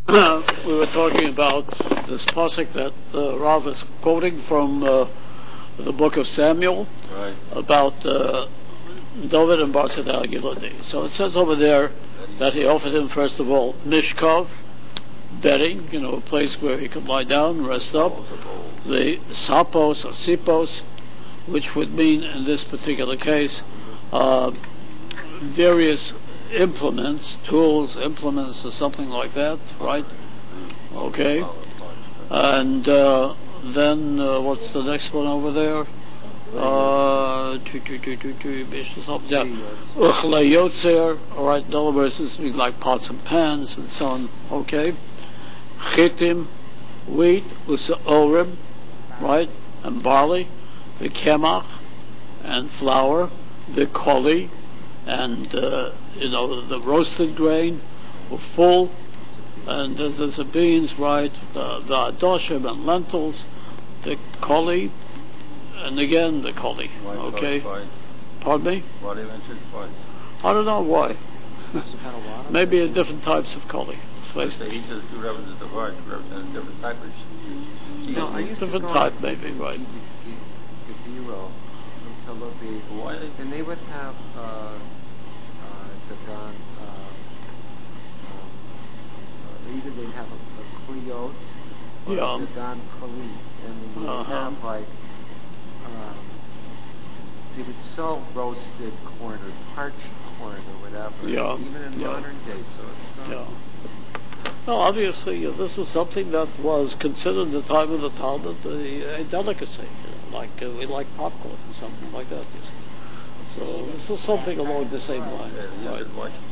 we were talking about this pasuk that Rav is quoting from the book of Samuel, right, about David and Barsada Giladi. So it says over there that he offered him, first of all, mishkav, bedding, a place where he could lie down and rest up. The sapos or sipos, which would mean in this particular case various implements, tools, implements, or something like that, right? Okay. And then what's the next one over there? Uchlayotzer, all right, in other words, this means like pots and pans and so on, okay? Chitim, wheat, usaorim, right, and barley, the kemach, and flour, the koli, and the roasted grain, full, and there's the beans, right, the adoshim and lentils, the koli, and again the koli. Okay. Pardon me? Why do you mention twice? I don't know why. Maybe different types of koli. Each of the two references to word represent different types of different type, maybe, right? And they would have either they'd have a kliot or a dagan kali, and they would have they would sell roasted corn or parched corn or whatever, even in modern days. So it's well, obviously, this is something that was considered at the time of the Talmud a delicacy, like we like popcorn or something like that. You see. So this is something along the same lines, right?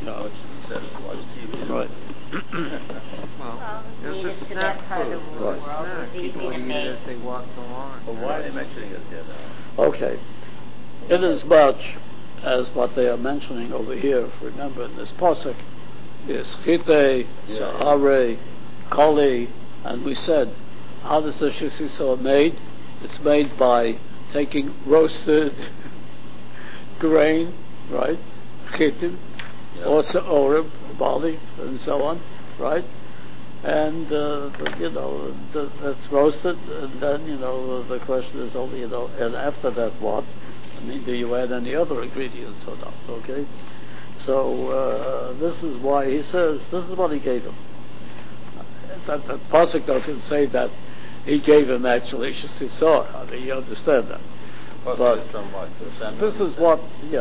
Right. Well, it was a snack food. It was a snack. People would eat it as they walked along. But why are they mentioning it here now? Okay. Inasmuch as what they are mentioning over here, if you remember in this pasuk, is chite, sahare, koli, and we said, how does the shisiso made? It's made by taking roasted grain, right? Chitim, or se'orim, barley, and so on, right? And that's roasted, and then the question is only and after that what? I mean, do you add any other ingredients or not? Okay, so this is why he says this is what he gave him. That pasuk doesn't say that he gave him actually shisisor. I mean, you understand that. But this is what,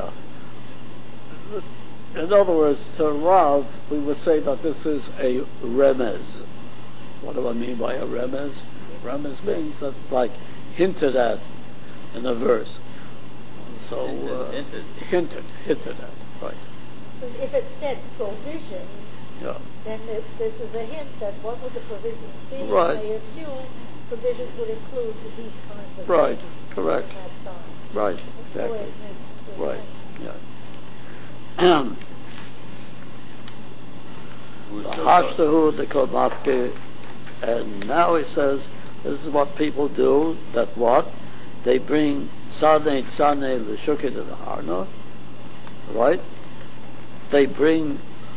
in other words, to Rav, we would say that this is a remez. What do I mean by a remez? Remez means that's like hinted at in a verse. So, hinted at, right. If it said provisions, then this is a hint that what would the provisions be? Right. They assume provisions would include these kinds of right, things. Correct. Right, exactly. Right, and now he says, this is what people do, that what? They bring Sanei l'shukid and harna, right? They bring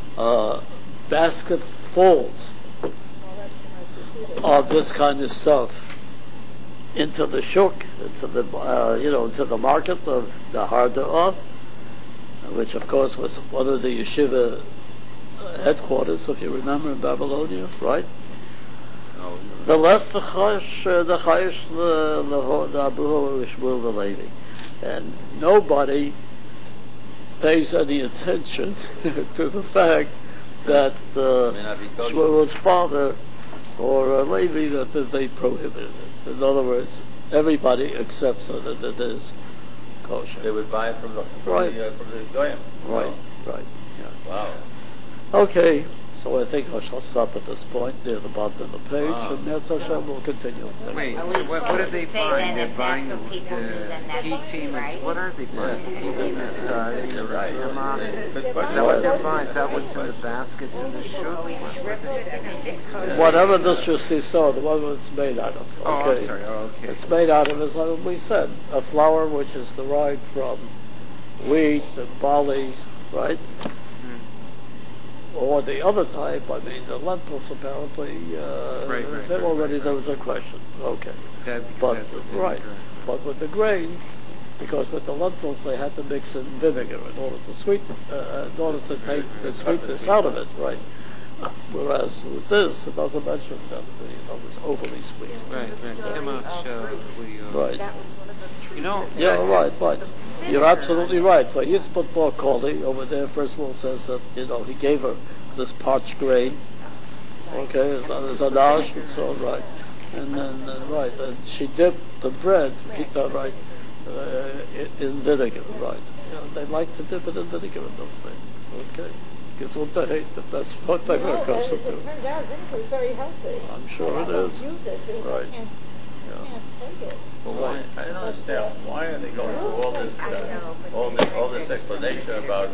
basketfuls of this kind of stuff into the shuk, into the into the market of the Harda'ah, which of course was one of the yeshiva headquarters, if you remember, in Babylonia, right? The less the chayish the Abuhu Shmuel the Levi, and nobody pays any attention to the fact that Shmuel's father or Levi that they prohibited it. In other words, everybody accepts that it is kosher. They would buy it from the goyim. Right. Yeah. Wow. Okay, so I think I shall stop at this point near the bottom of the page, and Netz Hashem will continue. Wait, what did they find? They're buying the heat team. What are they buying? The heat team is is that what they're buying? Is that what's in the baskets in the shuk? Whatever this you saw, the one it's made out of. Okay. Oh, I'm sorry. Oh, okay. It's made out of, as we said, a flour which is derived from wheat and barley, right? or the other type, I mean, the lentils apparently, already there was a question. Okay. But with the grain, because with the lentils they had to mix in vinegar in order to take the sweetness out of it, right? Whereas with this, it doesn't mention that it's overly sweet. Right. Right. Right. You're absolutely right. For Yitzput Bar Koli over there, first of all, says that he gave her this parched grain. Okay, as anash and so on, right. And then and she dipped the bread, right, in vinegar, right. They like to dip it in vinegar in those things. Okay. Gesundheit, if that's what they were accustomed to. It turns out vinegar is very healthy. I'm sure it is. Use it. Right. Can't take it. Well, why? I don't understand. Why are they going through all this explanation about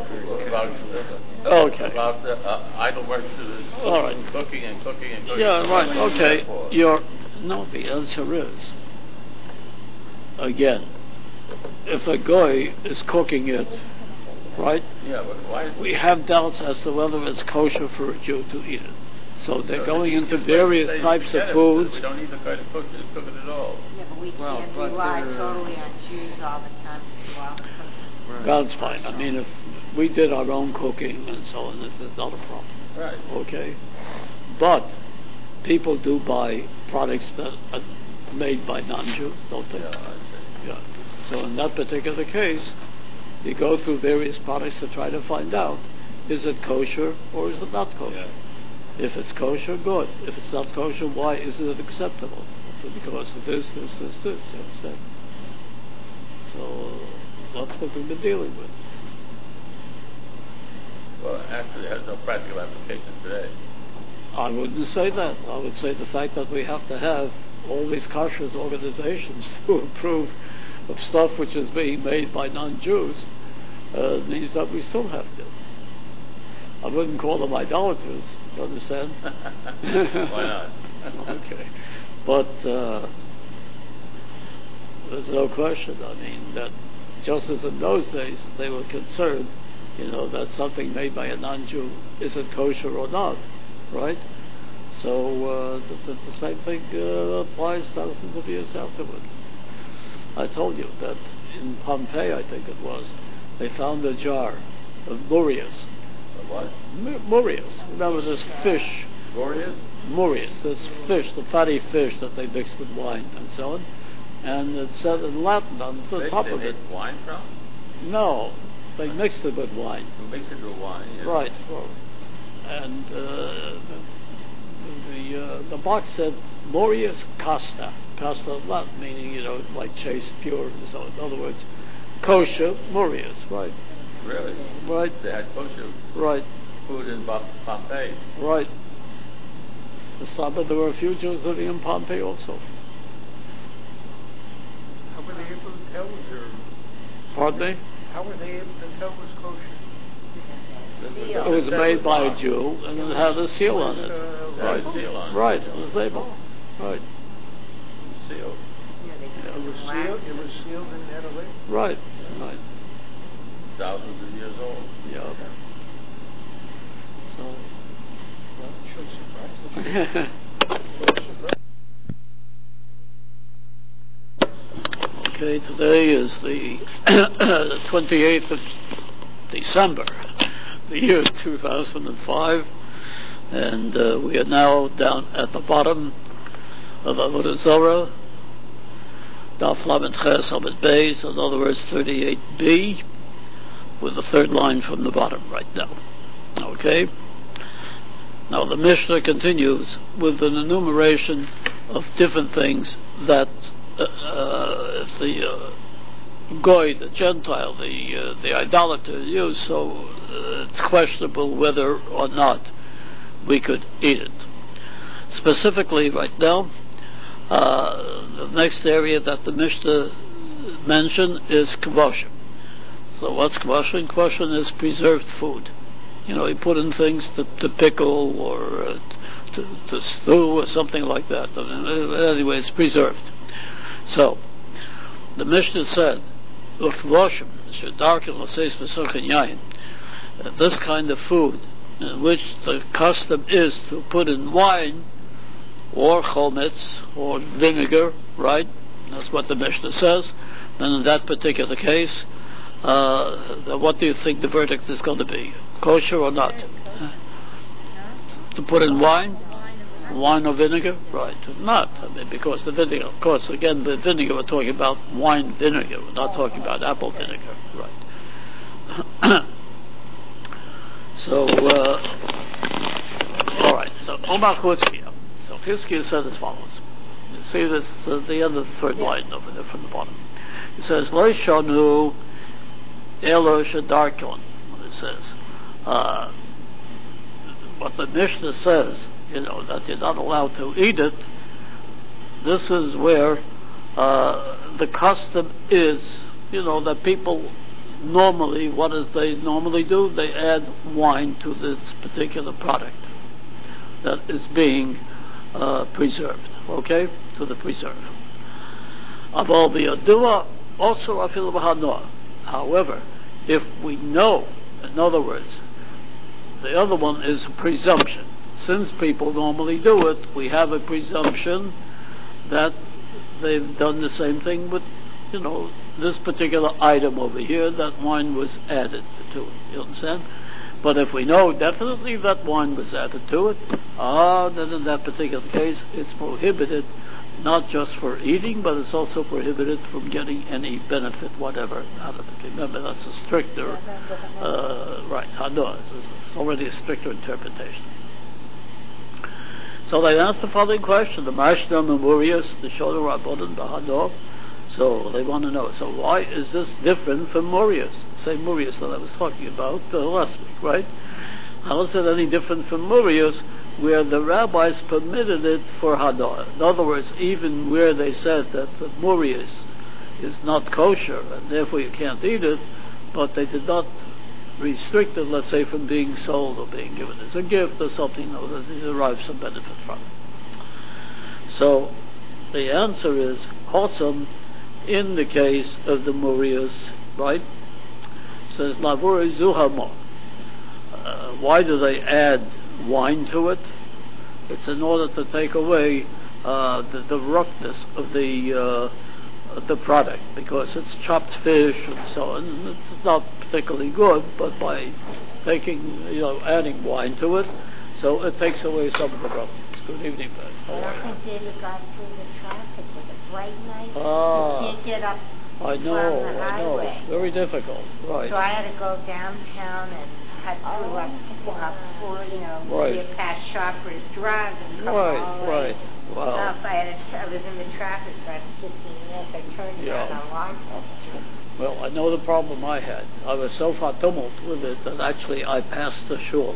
idle work, all right, cooking and cooking and cooking? Yeah, right. Okay. The answer is, again, if a guy is cooking it, right? Yeah, but why? We have doubts as to whether it's kosher for a Jew to eat it. So they're going into various types of foods. We don't need the guy to cook it at all. Yeah, but we can't rely totally on Jews all the time to do all the cooking. Right. That's fine. I mean, if we did our own cooking and so on, this is not a problem. Right. Okay? But people do buy products that are made by non-Jews, don't they? Yeah, I see. Yeah. So in that particular case, you go through various products to try to find out, is it kosher or is it not kosher? Yeah. If it's kosher, good. If it's not kosher, why isn't it acceptable? Because of this, you understand? So that's what we've been dealing with. Well, actually, it has no practical application today. I wouldn't say that. I would say the fact that we have to have all these kosher organizations to approve of stuff which is being made by non-Jews means that we still have to. I wouldn't call them idolaters, you understand? Why not? Okay. But there's no question, I mean, that just as in those days they were concerned, that something made by a non-Jew isn't kosher or not, right? So the same thing applies thousands of years afterwards. I told you that in Pompeii, I think it was, they found a jar of murius. What? Murius. Remember this fish? Murius, this fish, the fatty fish that they mix with wine and so on. And it said in Latin on the top of it. They made wine from? No, they mixed it with wine. They mixed it with wine, yeah. Right. And the box said Murius Casta. Casta Latin, meaning, like chaste, pure, and so on. In other words, kosher Murius, right. Really? Right. They had kosher food in Pompeii. Right. There were a few Jews living in Pompeii also. How were they able to tell Pardon me? How were they able to tell it was kosher? It was made by a Jew and it had a seal on it. Right. Seal on it. Right. It was labeled. Right. Sealed. It was sealed in Italy? Right. Thousands of years old. Yeah. So. Well, it should surprise Okay, today is the 28th of December, the year 2005, and we are now down at the bottom of Avodah Zorah, Daf Lamed Ches Amud Beis, in other words 38b, with the third line from the bottom right now. Okay? Now the Mishnah continues with an enumeration of different things that the Goy, the Gentile, the idolater used, so it's questionable whether or not we could eat it. Specifically right now, the next area that the Mishnah mentioned is kvoshim. So what's kvoshim? Kvoshim is preserved food. You put in things to pickle or to stew or something like that. Anyway, it's preserved. So, the Mishnah said, this kind of food in which the custom is to put in wine or chometz or vinegar, right? That's what the Mishnah says. Then in that particular case, what do you think the verdict is going to be? Kosher or not? To put in wine or vinegar? Right. Not. I mean, because the vinegar, of course, again, the vinegar, we're talking about wine vinegar. We're not talking about apple vinegar. Right. So, all right. So, Omar Chizkiah. So, Chizkiah said as follows. You see this, the other third line over there from the bottom. It says, Lo shanu elo shadarkon. It says, what the Mishnah says, that you're not allowed to eat it, this is where the custom is, that people normally, what does they normally do? They add wine to this particular product that is being preserved, okay, to the preserve. However, if we know, in other words, the other one is a presumption. Since people normally do it, we have a presumption that they've done the same thing with, this particular item over here, that wine was added to it. You understand? But if we know definitely that wine was added to it, then in that particular case, it's prohibited, not just for eating, but it's also prohibited from getting any benefit, whatever, out of it. Remember, that's a stricter, right, it's already a stricter interpretation. So they asked the following question, the Mashna Memorius, the Shoder Rabbanan Bahador. So they want to know, so why is this different from Morius? The same Morius that I was talking about last week, right? How is it any different from Morius, where the rabbis permitted it for Hadar? In other words, even where they said that the Morius is not kosher, and therefore you can't eat it, but they did not restrict it, let's say, from being sold or being given as a gift or something, that they derive some benefit from it. So the answer is Chosam in the case of the Morius, right? It says Lavur Zuhamo. Why do they add wine to it? It's in order to take away the roughness of the product, because it's chopped fish and so on. And it's not particularly good, but by adding wine to it, so it takes away some of the roughness. Good evening, Beth. How are you? I David got through the traffic with a bright night. You can't get up I from the know. highway. It's very difficult. Right. So I had to go downtown and cut through right. get past Shoppers Drug and come all the way. Right. Wow. I was in the traffic for about 15 minutes. I turned around a long Well, I know the problem I had. I was so tumult with it that actually I passed the shul.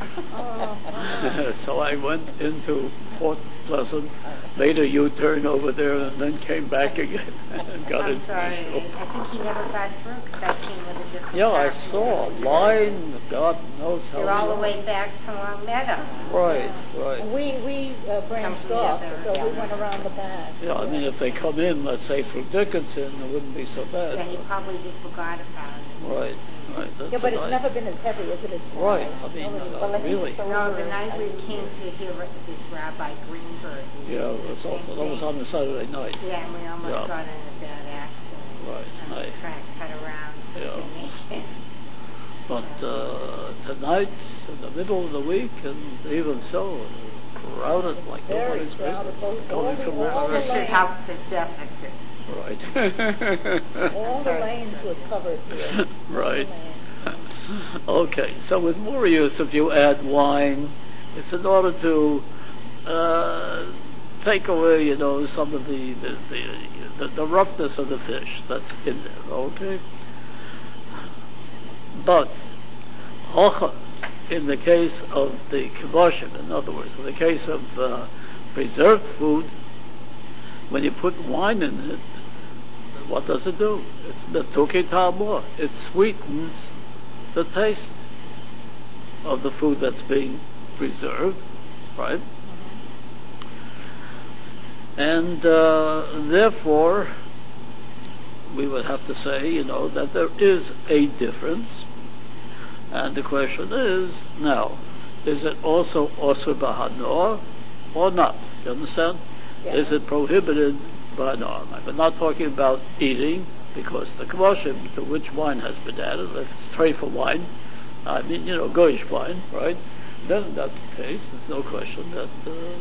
So I went into Port Pleasant, made a U-turn over there, and then came back again and got into the shul. I think he never got through because I came with a different I saw a line, God knows how. They're all the way back to Long Meadow. Right. We branched off, so we went around the back. Yeah, I mean, if they come in, let's say, through Dickinson, it wouldn't be so bad. Yeah, he probably just forgot about it. Right. Yeah, but it's never been as heavy as it is tonight. Right, I mean, really. No, the night we came to hear this Rabbi Greenberg. Yeah, that was on the Saturday night. Yeah, and we almost got in a bad accident. Right. And we were trying to cut around. But tonight, in the middle of the week, and even so, crowded like nobody's business. Going from all This should help the deficit. Right. All the lanes were covered here. Right. Okay, so with Morius, if you add wine, it's in order to take away, some of the roughness of the fish that's in there. Okay. But in the case of the kiboshim, in other words, in the case of preserved food, when you put wine in it, what does it do? It's the tuki ta'amor. It sweetens the taste of the food that's being preserved, right? And therefore, we would have to say, that there is a difference And the question is, now, is it also Osir B'Hanor or not? You understand? Yeah. Is it prohibited by norm? We're not talking about eating, because the kvoshim to which wine has been added, if it's treifa wine, I mean, goyish wine, right? Then in that case, there's no question that,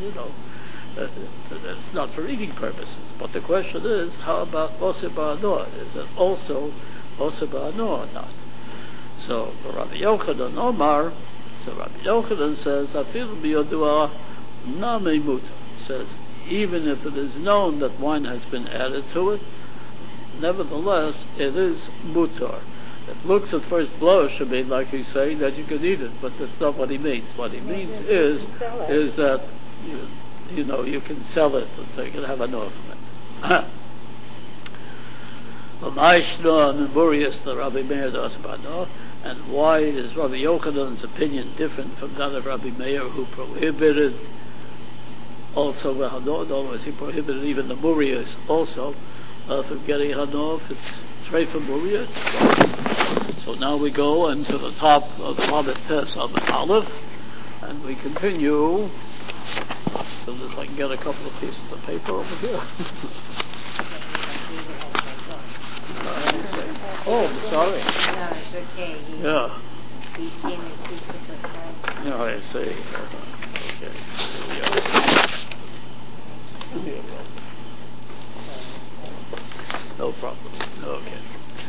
it's not for eating purposes. But the question is, how about Osir B'Hanor? Is it also Osir B'Hanor or not? So Rabbi Yochanan Omar, Rabbi Yochanan says, Afil b'yodua nami mutar. Says, even if it is known that wine has been added to it, nevertheless, it is mutar. It looks at first blush, like he's saying that you can eat it, but that's not what he means. What he means is that you can sell it, and so you can have enough of it. And why is Rabbi Yochanan's opinion different from that of Rabbi Meir, who prohibited also the Hanor? In other words, he prohibited even the Murias also from getting Hanor if it's treifa Murias. So now we go into the top of Lamed Tes Amud Aleph, and we continue. As soon as I can get a couple of pieces of paper over here. Oh, I'm sorry. No, it's okay. Yeah. He came and took the first. No, I see. Okay. Here we go. No problem. Okay.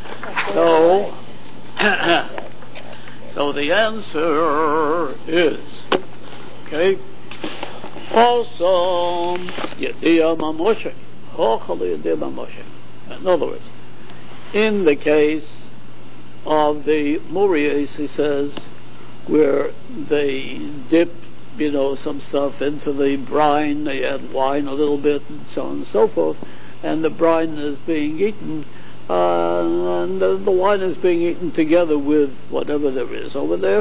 So the answer is, okay, also, Yediyah Mamoshe. In other words, in the case of the Murias, he says, where they dip, some stuff into the brine, they add wine a little bit, and so on and so forth, and the brine is being eaten, and the wine is being eaten together with whatever there is over there.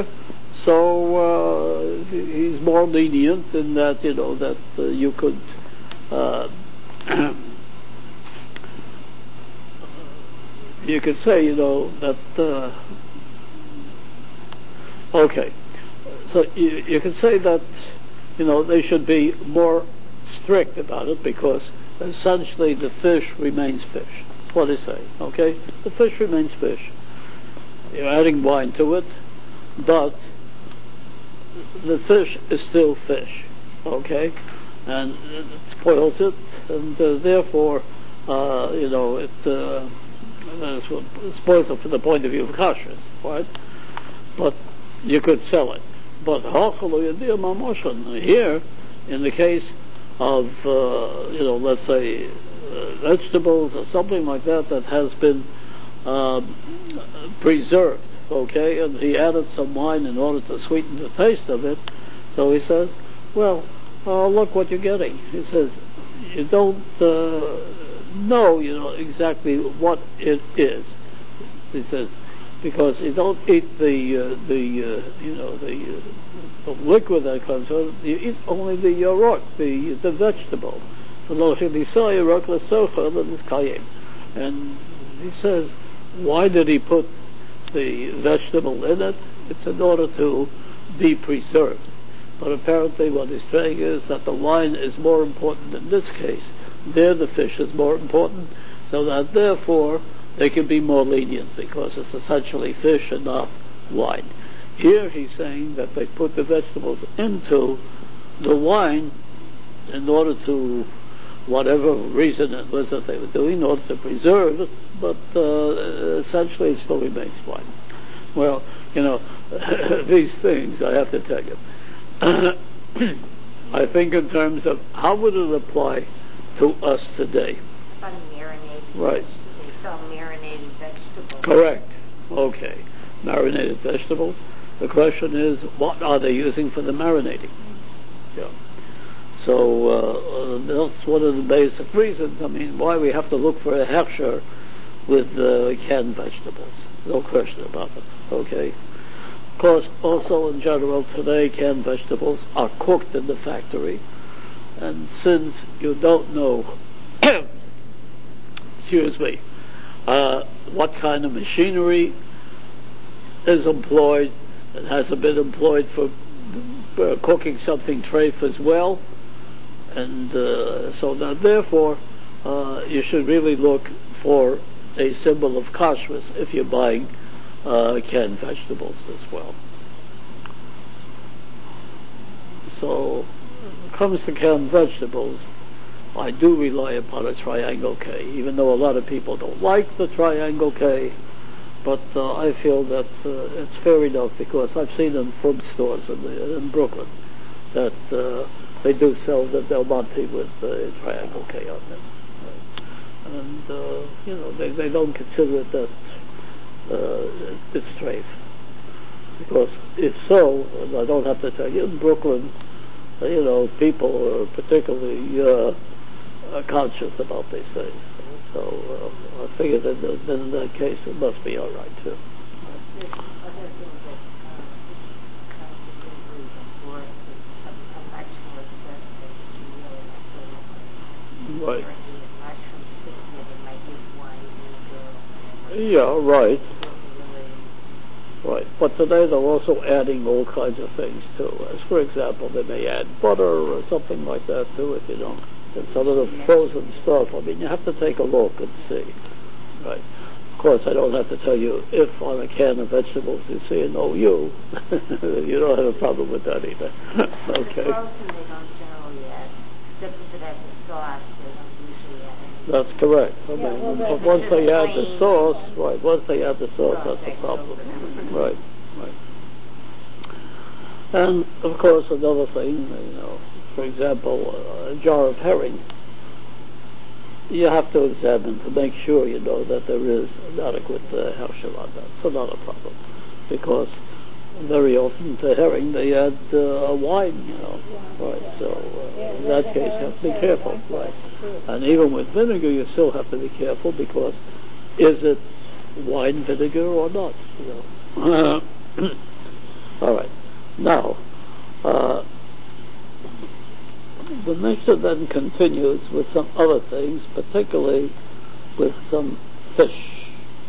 So he's more lenient in that, that you could you could say, that okay. So you could say that, they should be more strict about it, because essentially the fish remains fish. That's what he's saying, okay? The fish remains fish. You're adding wine to it, but the fish is still fish, okay? And it spoils it, and therefore, it spoils it from the point of view of kashrus, right? But you could sell it. But here, in the case of, let's say, vegetables or something like that has been preserved, okay, and he added some wine in order to sweeten the taste of it, so he says, well, look what you're getting. He says, you don't know, exactly what it is. He says, because you don't eat the liquid that comes out, you eat only the yarok, the vegetable. And he says, why did he put the vegetable in it? It's in order to be preserved. But apparently what he's saying is that the wine is more important in this case. There the fish is more important, so that therefore they can be more lenient, because it's essentially fish and not wine. Here he's saying that they put the vegetables into the wine in order to, whatever reason it was that they were doing, in order to preserve it, but essentially it still remains wine. Well, these things, I have to tell you, I think in terms of how would it apply to us today? Right. They sell marinated vegetables. Correct. Okay. Marinated vegetables. The question is, what are they using for the marinating? Yeah. So that's one of the basic reasons. Why we have to look for a hechsher with canned vegetables. No question about it. Okay. Of course, also in general today, canned vegetables are cooked in the factory, and since you don't know, excuse me, what kind of machinery is employed, it hasn't been employed for cooking something treif as well, and so now therefore you should really look for a symbol of kashrus if you're buying canned vegetables as well. So when it comes to canned vegetables, I do rely upon a triangle K, even though a lot of people don't like the triangle K, but I feel that it's fair enough, because I've seen in food stores in Brooklyn that they do sell the Del Monte with the triangle K on them. And they don't consider it that it's treif, because if so, and I don't have to tell you, in Brooklyn, people are particularly conscious about these things. So I figure that then in that case it must be all right too. Right. Yeah, right. Right. But today they're also adding all kinds of things too. As for example, they may add butter or something like that to it, And some of the frozen stuff, you have to take a look and see. Right. Of course, I don't have to tell you if on a can of vegetables you see an OU. You don't have a problem with that either. Okay. Frozen they don't generally add, except if it has a sauce, they don't usually add anything. That's correct. But once they add the sauce, right, once they add the sauce, that's the problem. Right. And, of course, another thing, for example, a jar of herring, you have to examine to make sure that there is an adequate hechsher on that. So not a problem, because very often to herring they add wine, right? So in that case, you have to be careful, right? And even with vinegar, you still have to be careful, because is it wine vinegar or not? All right. Now, the Mishnah then continues with some other things, particularly with some fish.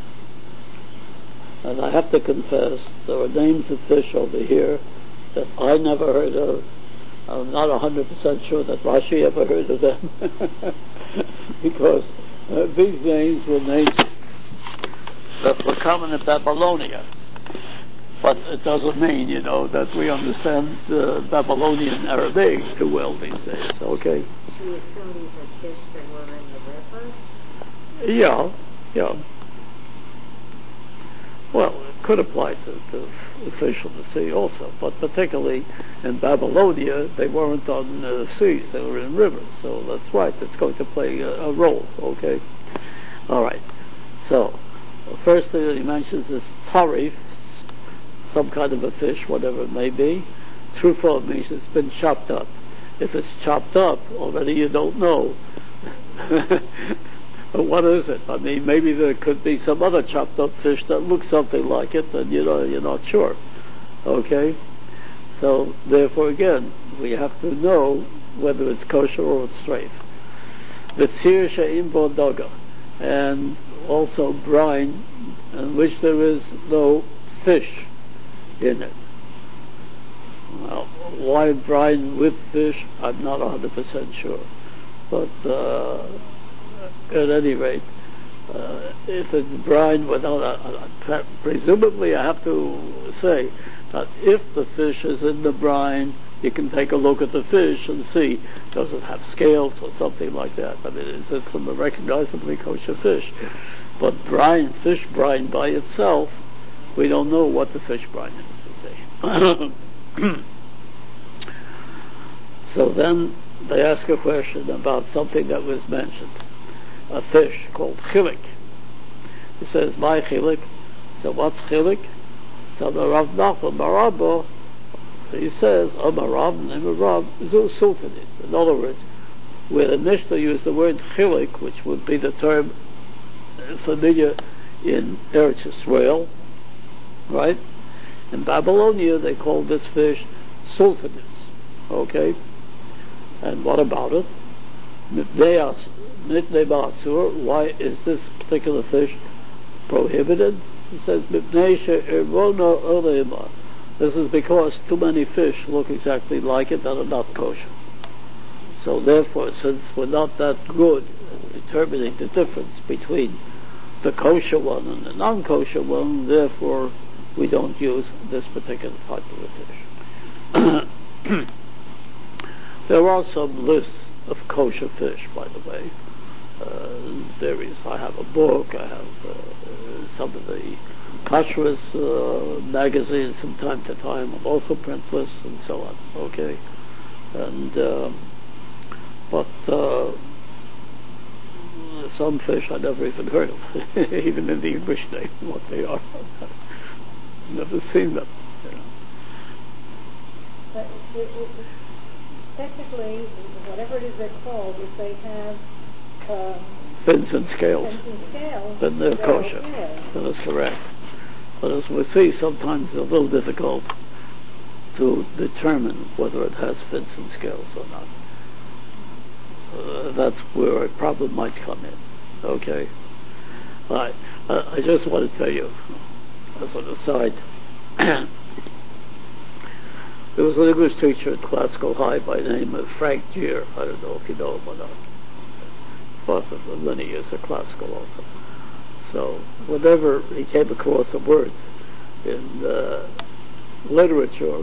And I have to confess, there are names of fish over here that I never heard of. I'm not 100% sure that Rashi ever heard of them, because these names were names that were common in Babylonia. But it doesn't mean, that we understand Babylonian Arabic too well these days, okay? Should we assume these are fish that were in the river? Yeah. Well, it could apply to fish on the sea also, but particularly in Babylonia, they weren't on seas, they were in rivers, so that's right, it's going to play a role, okay? All right. So, the first thing that he mentions is tarif, some kind of a fish, whatever it may be. Trufa means it's been chopped up. If it's chopped up, already you don't know. What is it? Maybe there could be some other chopped up fish that looks something like it, and you're not sure. Okay? So, therefore again, we have to know whether it's kosher or it's treif. V'tzir she'im bo doga, and also brine, in which there is no fish in it. Well, why brine with fish? I'm not 100% sure. But at any rate, if it's brine without presumably I have to say that if the fish is in the brine, you can take a look at the fish and see, does it have scales or something like that? Is it from a recognizably kosher fish? But fish brine by itself, we don't know what the fish brine is, you see. So then they ask a question about something that was mentioned, a fish called chilik. He says, my chilik. So what's chilik? So the Rav Nachman Barabo, he says, Amarav, Amarav, Zu Sultanis. In other words, where the Mishnah used the word chilik, which would be the term familiar in Eretz Yisrael, right? In Babylonia, they called this fish sultanis. Okay? And what about it? Mitnei Ba'asur. Why is this particular fish prohibited? It says, Mipnei she'irvona olema. This is because too many fish look exactly like it that are not kosher. So therefore, since we're not that good at determining the difference between the kosher one and the non-kosher one, therefore we don't use this particular type of a fish. There are some lists of kosher fish, by the way. I have a book, I have some of the kashrus magazines from time to time, also print lists and so on, okay? And but some fish I never even heard of, even in the English name, what they are. Never seen them. You know. But technically, whatever it is they're called, if they have fins and scales, then they're kosher. Okay. That is correct. But as we see, sometimes it's a little difficult to determine whether it has fins and scales or not. That's where a problem might come in. Okay? All right. I just want to tell you, as an aside, there was an English teacher at Classical High by the name of Frank Gier. I don't know if you know him or not. Father for many years at Classical also. So whenever he came across a word in literature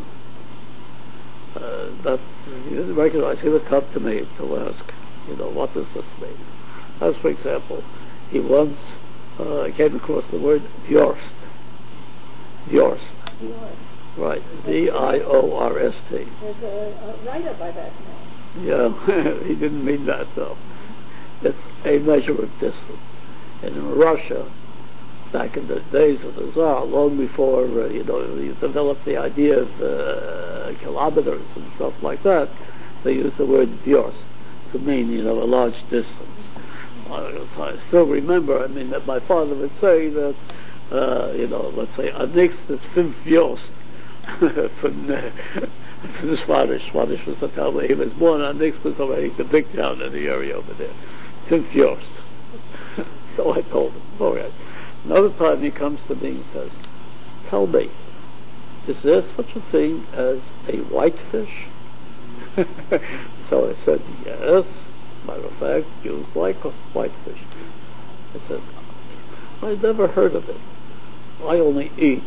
that he didn't recognize, he would come to me to ask, what does this mean? As for example, he once came across the word Vyorst. Vyorst. Right. Viorst. There's a writer by that name. Yeah, he didn't mean that though. It's a measure of distance. And in Russia, back in the days of the Tsar, long before you developed the idea of kilometers and stuff like that, they used the word Vyorst to mean a large distance. I still remember, that my father would say that let's say Anix is 5 Vyorst from Swadish. Swadish was the town where he was born. Anix was already the big town in the area over there. 5 Vyorst. So I told him, all right. Another time he comes to me and says, tell me, is there such a thing as a whitefish? So I said, yes. Matter of fact, Jews like whitefish. He says, I've never heard of it. I only eat,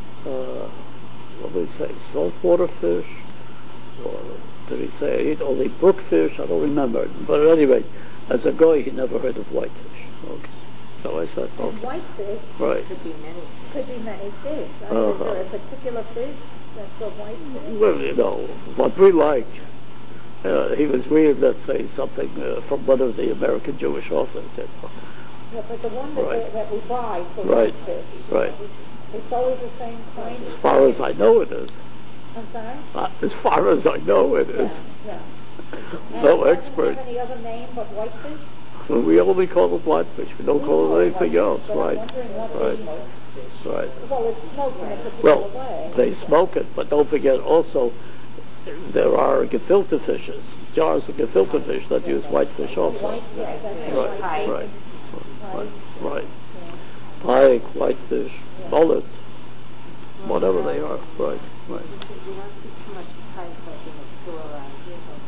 saltwater fish, or did he say I eat only brook fish? I don't remember. But at any rate, as a guy, he never heard of whitefish. Okay. So I said, okay. And whitefish Could be many. Could be many fish. Is there a particular fish that's a whitefish? Well, what we like. He was reading, let's say, something from one of the American Jewish authors. Yeah, but the one that, Right. that we buy for Right. whitefish, Right. it's always the same kind. As far as I know, it is. I'm sorry? As far as I know, it is. Yeah. No And expert. Doesn't have any other name but whitefish? Well, we only call it whitefish. We don't call it anything else. But Right. I'm wondering what Right. it is. Right. Well, it's smoked in a particular Well, way. they smoke it, but don't forget also there are gefilte fishes, jars of gefilte fish that use whitefish also. White, yeah, that's Right, whitefish. right, Right. right. Yeah. Pike, whitefish, mullet, whatever they are. Right, right. We don't see too much pike like in the store around here, but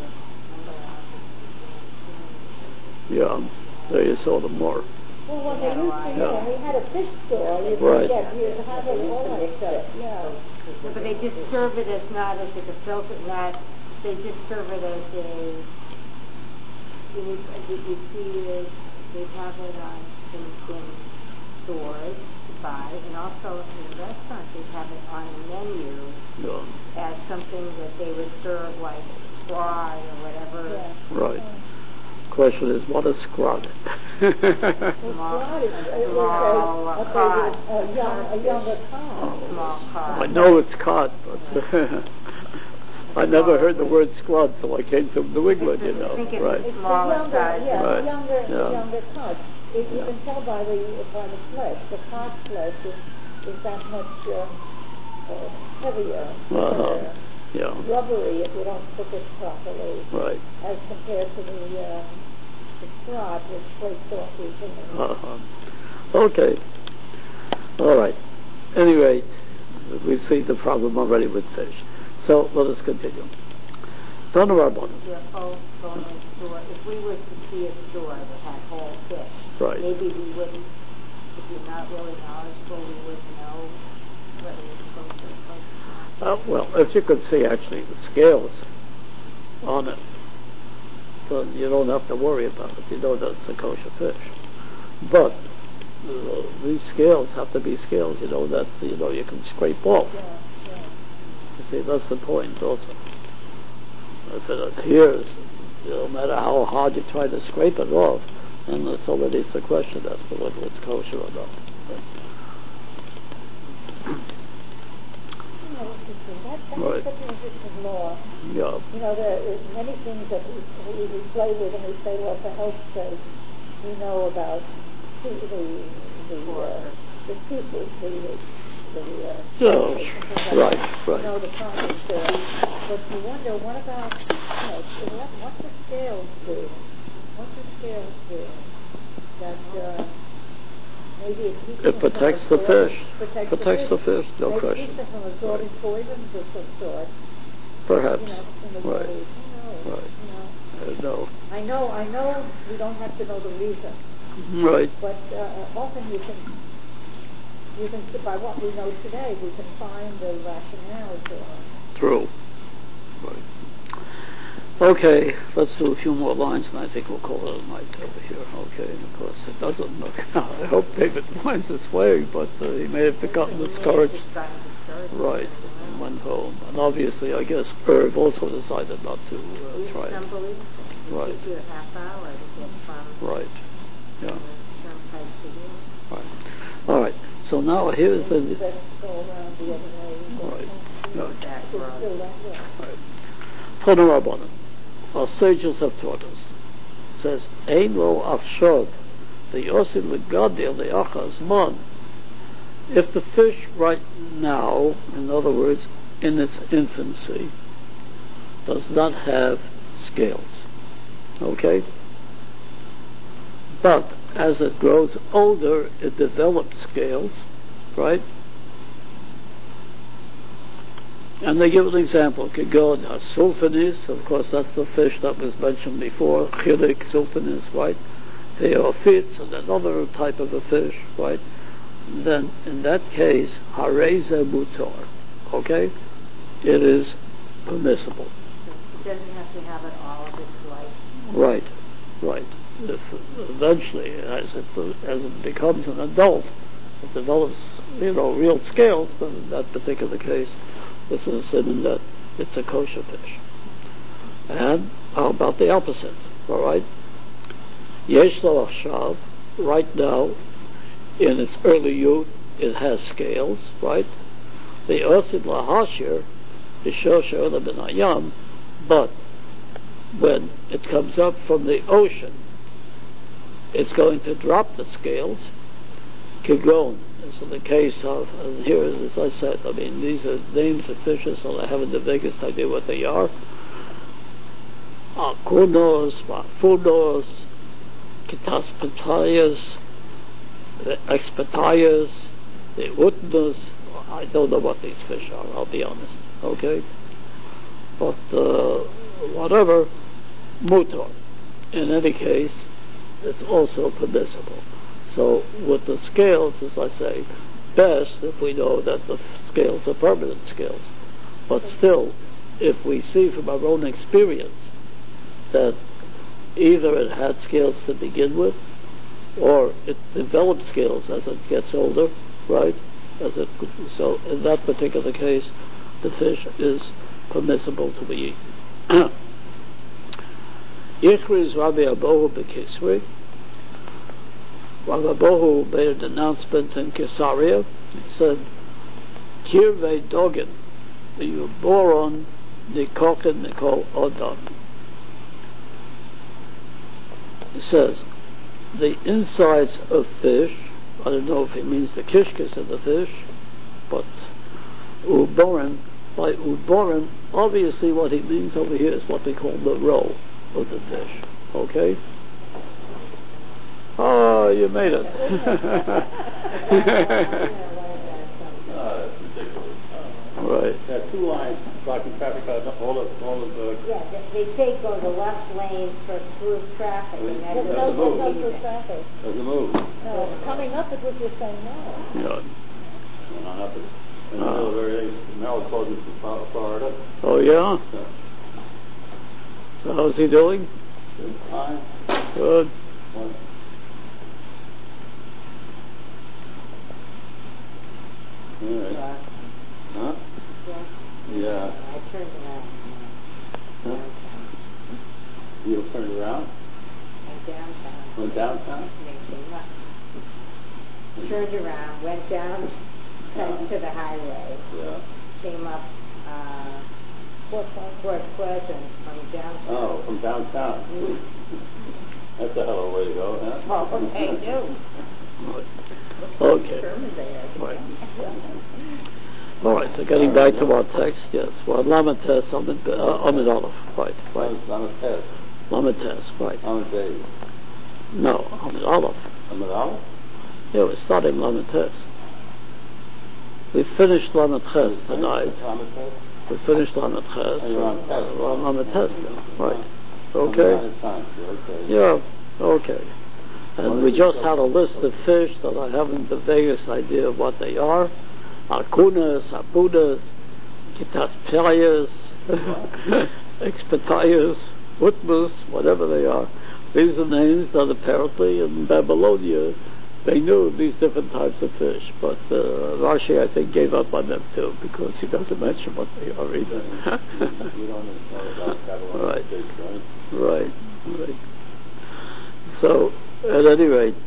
Yeah, there you saw them more. Well, when they used to, when we had a fish store, you'd Right. you'd have it all mixed up, yeah. but they just serve it as not as a gefilte, they just serve it as a, you see it, they have it in stores to buy, and also in the restaurant they have it on the menu Yeah. as something that they would serve like fry or whatever. Yeah. Right. Question is, what is scrod? Well, scrod is a younger cod. Small cod. I know it's cod, but I never heard the word scrod till I came to New England, I think it's Right. It's the smaller younger, size. yeah, Right. the younger cod. You Yeah. can tell by the flesh. The cod flesh is that much heavier, Yeah. rubbery if you don't cook it properly, Right. as compared to the scrod, which flakes off easily. Okay. All right. Anyway, We see the problem already with fish. So let us continue. If we were to see a store that had whole fish, right. Maybe we wouldn't, if you're not really knowledgeable, we wouldn't know whether it's supposed to. Well, if you could see actually the scales on it, then you don't have to worry about it. You know that it's a kosher fish. But these scales have to be scales, that you can scrape off. Yeah. You see, that's the point also. If it adheres, no matter how hard you try to scrape it off, and it's already a question as to whether it's kosher or not. That's such an interesting law. Yeah. There are many things that we play with, and we say, well, for health's sake, we know about the seafood, right. The problems there. But you wonder, what about, what the scales do? What the scales do? That maybe it protects the fish. Protects the fish, no maybe question. It keeps it from absorbing poisons of some sort. Perhaps. In the Right. bodies. No. I know we don't have to know the reason. Right. But often you can, by what we know today, we can find the rationale for it. True. Right. Okay, let's do a few more lines, and I think we'll call it a night over here. Okay, and of course it doesn't look. I hope David finds his way, but he may have gotten discouraged. Right, and went home. And obviously, I guess Irv also decided not to try it. Right. Right. Yeah. Right. All right. So now here's the. Right. Right. Tana Rabbanan. Our sages have taught us. It says, Ein lo achshav v'yosim legadir le'achaz man. If the fish right now, in other words, in its infancy, does not have scales, okay? But as it grows older, it develops scales, right? And they give an example. Kigod sulfanis, of course, that's the fish that was mentioned before. Chilik sulfanis, right? Theophits, and another type of a fish, right? Then, in that case, hareza mutar, okay? It is permissible. It doesn't have to have it all of its life. Right. If eventually, as it becomes an adult, it develops, real scales, then in that particular case, this is a sin that it's a kosher fish. And how about the opposite? All right. Yesh lo achshav, right now, in its early youth, it has scales, right? The osid lahashir, b'shosher the benayam, but when it comes up from the ocean, it's going to drop the scales. Kigon. This is the case of, and here, as I said, these are names of fishes, so I haven't the vaguest idea what they are. Kunos, Funos, Kitaspatayas, the Expatayas, the Utnas. I don't know what these fish are, I'll be honest. Okay? But whatever, mutar. In any case, it's also permissible. So with the scales, as I say, best if we know that the scales are permanent scales. But still, if we see from our own experience that either it had scales to begin with, or it develops scales as it gets older, right? So in that particular case, the fish is permissible to be eaten. Yichriz Rabbi Abohu b'Kisri. Rabbi Abohu made an announcement in Caesarea. He said, Kirvei Dogin, Yuboron Nikokin Nikol Odam. He says, the insides of fish, I don't know if he means the kishkis of the fish, but Uborim, by Uborim, obviously what he means over here is what we call the roe of the fish. Okay? Oh, you made it. Ridiculous. Right. There are 2 lines blocking traffic on all of Yeah, they say go the left lane for through traffic, and that There's No, a move. no through traffic. there's a move. No, coming up is what you're saying now. Yeah. And on up in the middle of everything, Merrill closes to Florida. Oh, yeah? So, So how's he doing? fine. Good. One. All right. Huh? Yeah. I turned around. Huh? You turned around? Went downtown. Went downtown? Turned around, went down to the highway, Yeah. came up Fort Pleasant from downtown. Oh, from downtown. That's a hell of a way to go, huh? Oh, they do. Right. Okay. Determined they are. Right. All right, so getting back to our text, yes. Well, Lamates, Amid Aleph. Right, right. I'm a test. Lamates, right. I'm a Dave. No, Amid Aleph. I'm an Aleph? Yeah, we're starting Lamates. We finished Lamates tonight. I'm a test? We finished Lamates. And you're on test. We're on Lamates now. Right. I'm Okay? out of time, okay. Yeah, okay. And we just had a list of fish that I haven't the vaguest idea of what they are. Arcunas, Abudas, Kitasperias, Expetias, Utmus, whatever they are. These are names that apparently in Babylonia they knew these different types of fish. But Rashi, I think, gave up on them too because he doesn't mention what they are either. We don't know about Babylon. Right. Fish, right? Right, right. So, at any rate,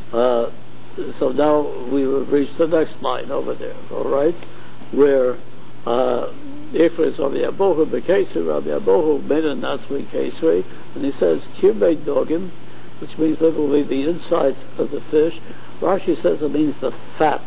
so now we will reach the next line over there, all right, where Ifris Rabbi Abohu Bekesri, Rabbi Abohu made a Natsui Kesri, and he says, Kibei Dogim, which means literally the insides of the fish. Rashi says it means the fat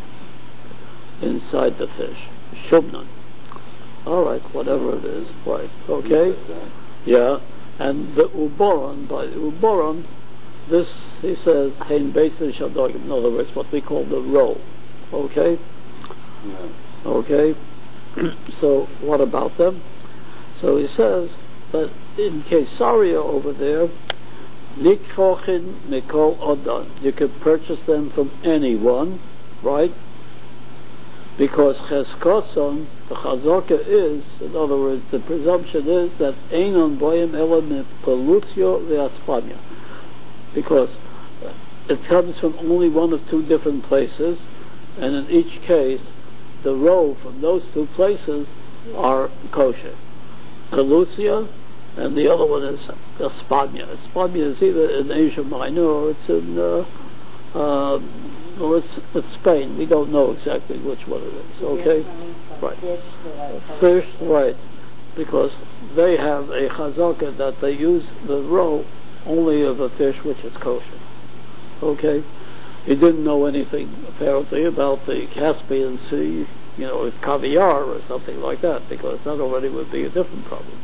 inside the fish. Shubnan. All right, whatever it is, right, okay? Yeah, and the Uboron, by Uboron, this, he says, Hein Beisin Shadogim, in other words, what we call the roe. Okay? Yeah. Okay? So, what about them? So he says that in Caesarea over there, Nikrochin Mikol Odan, you could purchase them from anyone, right? Because Cheskoson, the Chazaka is, in other words, the presumption is that Einon Boyim Elam Pelutio Leaspania. Because it comes from only one of 2 different places, and in each case, the roe from those 2 places are kosher. Pelusia, and the other one is Espana. Espana is either in Asia Minor or it's in or it's Spain. We don't know exactly which one it is. Okay, right. Fish, right? Because they have a chazaka that they use the roe only of a fish which is kosher. Okay? He didn't know anything, apparently, about the Caspian Sea, with caviar or something like that, because that already would be a different problem.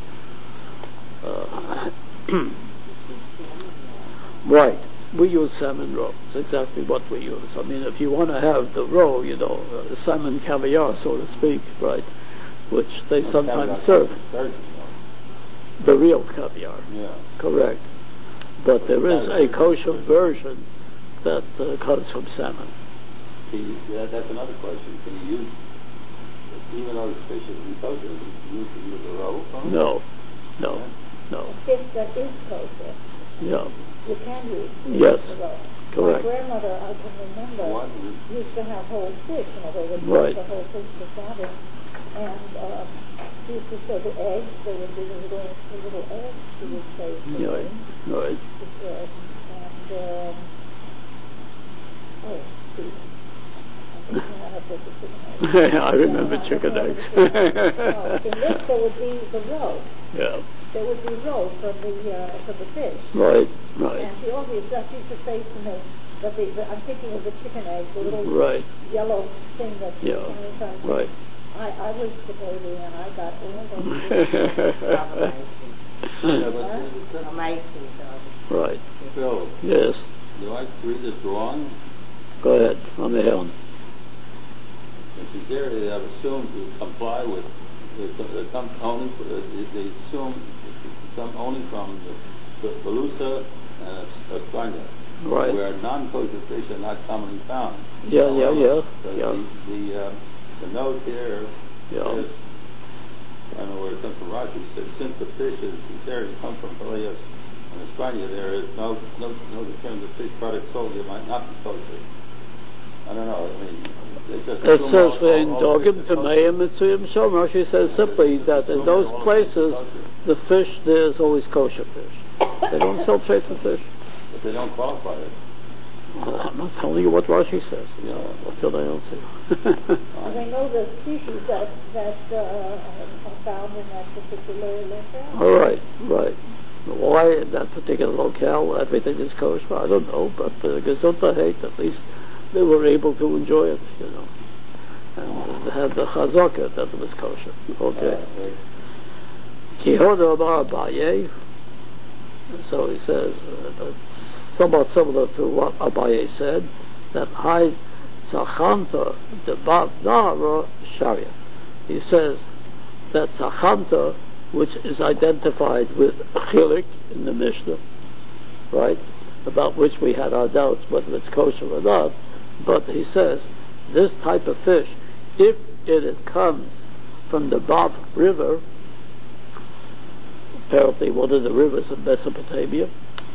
Right. We use salmon roe. It's exactly what we use. I mean, if you want to have the roe, salmon caviar, so to speak, right, which they sometimes serve. The real caviar. Yeah. Correct. But there is a kosher version that comes from salmon. That's another question. Can you use, even though this fish is kosher, can you use the roe from it? No. Fish that is kosher, Yeah. you can use. Yes. The roe. Correct. My grandmother, I can remember, used to have whole fish. They would Right. the whole fish for Sabbath, and she used to say the eggs. They would be the little eggs. She would say. Right. Right. And I remember chicken eggs. In this, there would be the roe. Yeah. There would be roe from the fish. Right. And she always used to say to me that I'm thinking of the chicken eggs, the little Right. yellow thing that she was trying to. Right. I was the baby and I got all those. Right. Phil, Yes. do I read this wrong? Go ahead. On the hill. since they have assumed to comply with, they come only, they assume to come only from the Belusa and Australia, Right. where non-kosher fish are not commonly found. Yeah. So the note here Yeah. is, I don't know where it comes from, Rashi said, since the fish is there, come from Peleus and Australia, there is no determined fish product sold that might not be kosher. I don't know, I mean, they just It assume says in all Dogim fish to are kosher. Mayim Mitzuyim Shom. Rashi says simply that in those places, the fish there is always kosher fish. They don't sell treifa fish. But they don't qualify it. I'm not telling you what Rashi says. Yeah. What should I answer? And I know the species that are found in that particular locale. All right. Why in that particular locale everything is kosher? I don't know, but Gesundheit, at least they were able to enjoy it, and they had the chazaka that it was kosher. Okay. Kihoda Amar Abaye. So he says somewhat similar to what Abaye said, that Hai Tzachanta Debav Nahara Sharia. He says that Tzachanta, which is identified with Chilik in the Mishnah, right, about which we had our doubts whether it's kosher or not, but he says this type of fish, if it comes from the Bav River, apparently one of the rivers of Mesopotamia,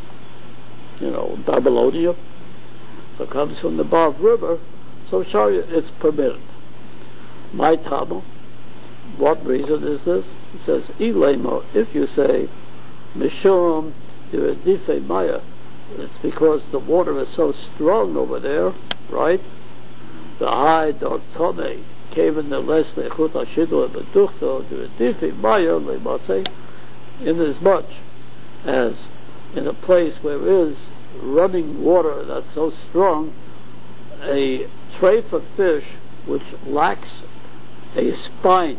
Babylonia, if it comes from the Bav River, so Sharia, it's permitted. My Tama, what reason is this? It says, Ilemo, if you say, Mishum Diredife Maya, it's because the water is so strong over there, right? The high dog Tome, cave in the less Lechut Ashidu Beduchto, Diredife Maya, Lematse, inasmuch as in a place where there is running water that's so strong, a treifa fish which lacks a spine,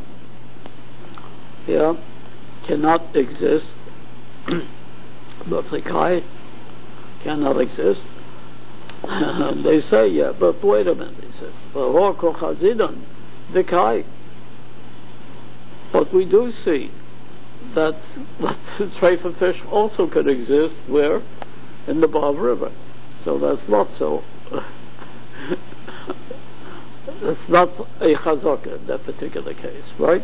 cannot exist. Batzakai cannot exist. And they say, but wait a minute, he says, but we do see that treifa fish also could exist where? In the Bav River. So that's not so. It's not a chazaka in that particular case, right?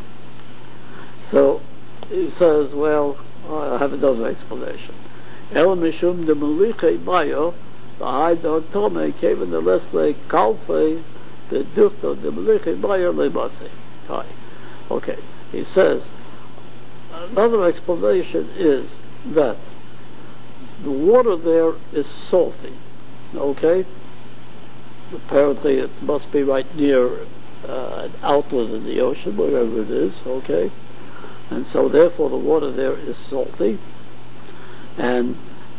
So he says, well, I have another explanation. El mishum de muliche mayo, the high dog tome came in the lesle kalfe, the dufto de muliche mayo lebase. Okay, he says, another explanation is that the water there is salty, okay? Apparently it must be right near an outlet in the ocean, wherever it is, okay? And so therefore the water there is salty. And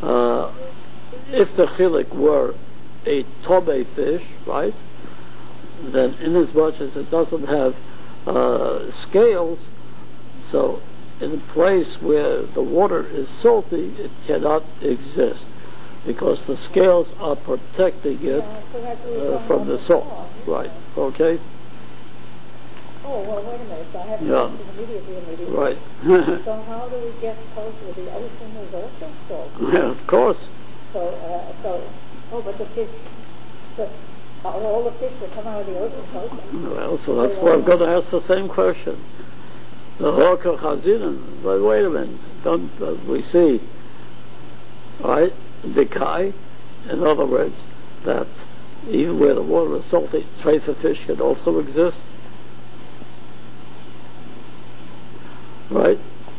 if the chilik were a tobe fish, right, then inasmuch as it doesn't have scales, so in a place where the water is salty, it cannot exist because the scales are protecting it from the salt. Right, okay? Oh, well, wait a minute. So I have a Yeah. question immediately. Right. So how do we get closer? The ocean is also salty. Yeah, of course. But the fish, all the fish that come out of the ocean kosher. Well, so that's why I'm going to ask the same question. The Horka Chazinan, but wait a minute, don't we see, right, Dekai, in other words, that even where the water is salty, treifa fish can also exist, right?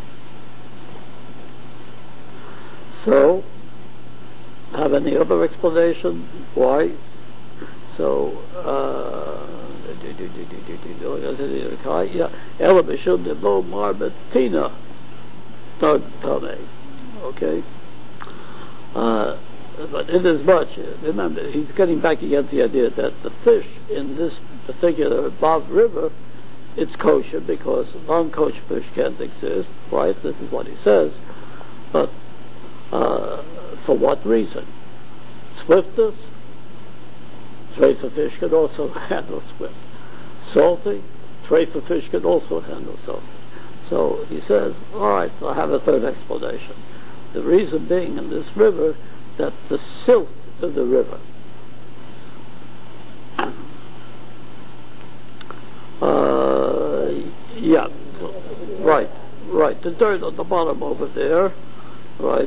So, have any other explanation why? So, okay. But inasmuch, remember, he's getting back against the idea that the fish in this particular Bav River, it's kosher because non-kosher fish can't exist, right? This is what he says. But for what reason? Swiftness? Treifa fish can also handle swift. salty. Treifa fish can also handle salty. So he says, all right, I have a third explanation. The reason being in this river that the silt of the river yeah, right, the dirt on the bottom over there, right,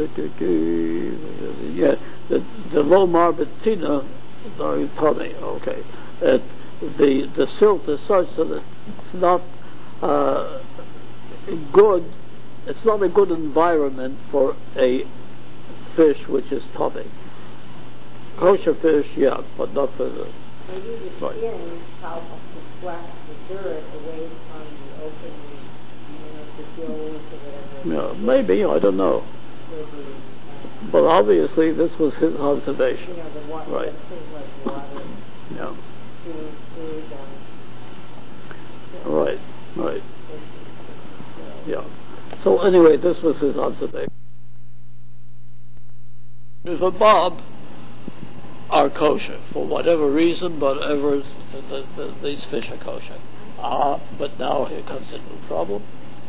yeah, the low marbitina, tummy, okay, the silt is such that it's not good, it's not a good environment for a fish which is tummy. Kosher fish, yeah, but not for the... Maybe the skin helps deflect the dirt away from the open, the gills or whatever. Yeah, maybe, I don't know. Maybe, but obviously this was his observation. The water, right. Things like water. Yeah. Food, Right. Yeah. So anyway, this was his observation. For Bob, are kosher for whatever reason, whatever these fish are kosher. But now here comes a new problem.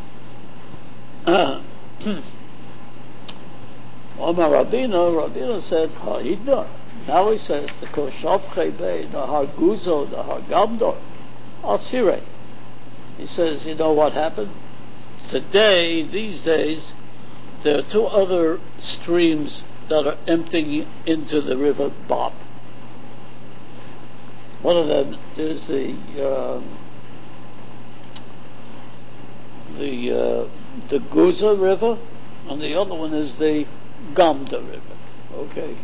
Omar Rabina said, Ha'idna. Now he says, the koshavche bei, the harguzo, the hargamdor, asire. He says, you know what happened? Today, these days, there are two other streams that are emptying into the river Bob. One of them is the Guza River, and the other one is the Gamda River. Okay.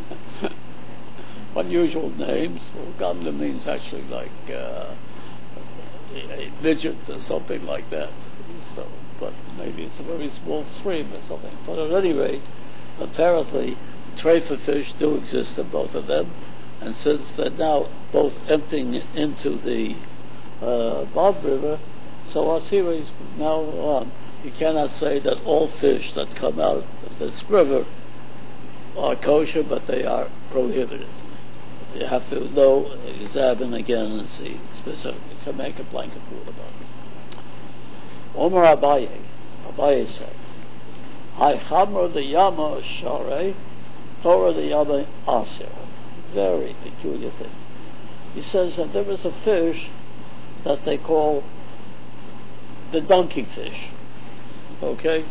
Unusual names. Well, Gamda means actually like a midget or something like that. So, but maybe it's a very small stream or something. But at any rate, apparently, treifa fish do exist in both of them, and since they're now both emptying into the Bob River, so our series from now on, you cannot say that all fish that come out of this river are kosher, but they are prohibited. You have to know, examine again and see specifically, can make a blanket rule about it. Omar Abaye says, Hai chamra the yama share, Torah the yama aser. Very peculiar thing. He says that there is a fish that they call the donkey fish. Okay?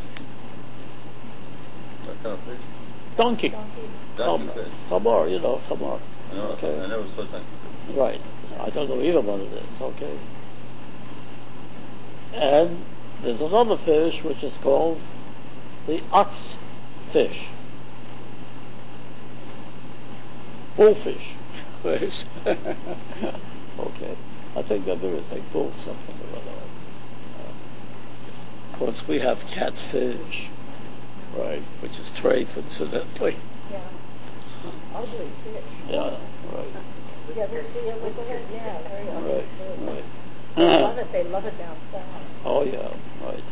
What kind of fish? Donkey. Donkey fish. Chamor, chamor. Okay. I never saw donkey fish. Right. I don't know even what it is. Okay? And there's another fish which is called the ox fish. Bullfish. Okay. I think that there is a bull something or other. Of course, we have catfish, right, which is treif, incidentally. Yeah. Ugly fish. Yeah, right. Yeah, look at it. Yeah, very ugly Right, fish. right. They love it down south. Oh, yeah, right.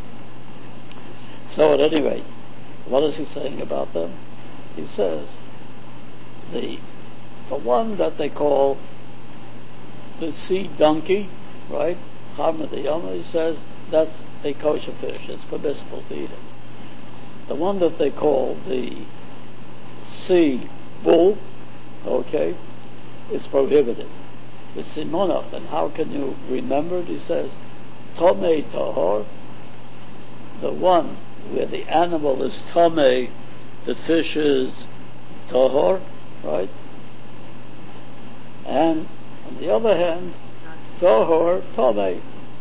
So at any rate, what is he saying about them? He says, the one that they call the sea donkey, right, Chama the Yama, he says, that's a kosher fish, it's permissible to eat it. The one that they call the sea bull, okay, is prohibited. The simonach, and how can you remember it? He says, Tomei tahor, the one where the animal is tomei, the fish is tahor, right? And on the other hand, tahor, tomei.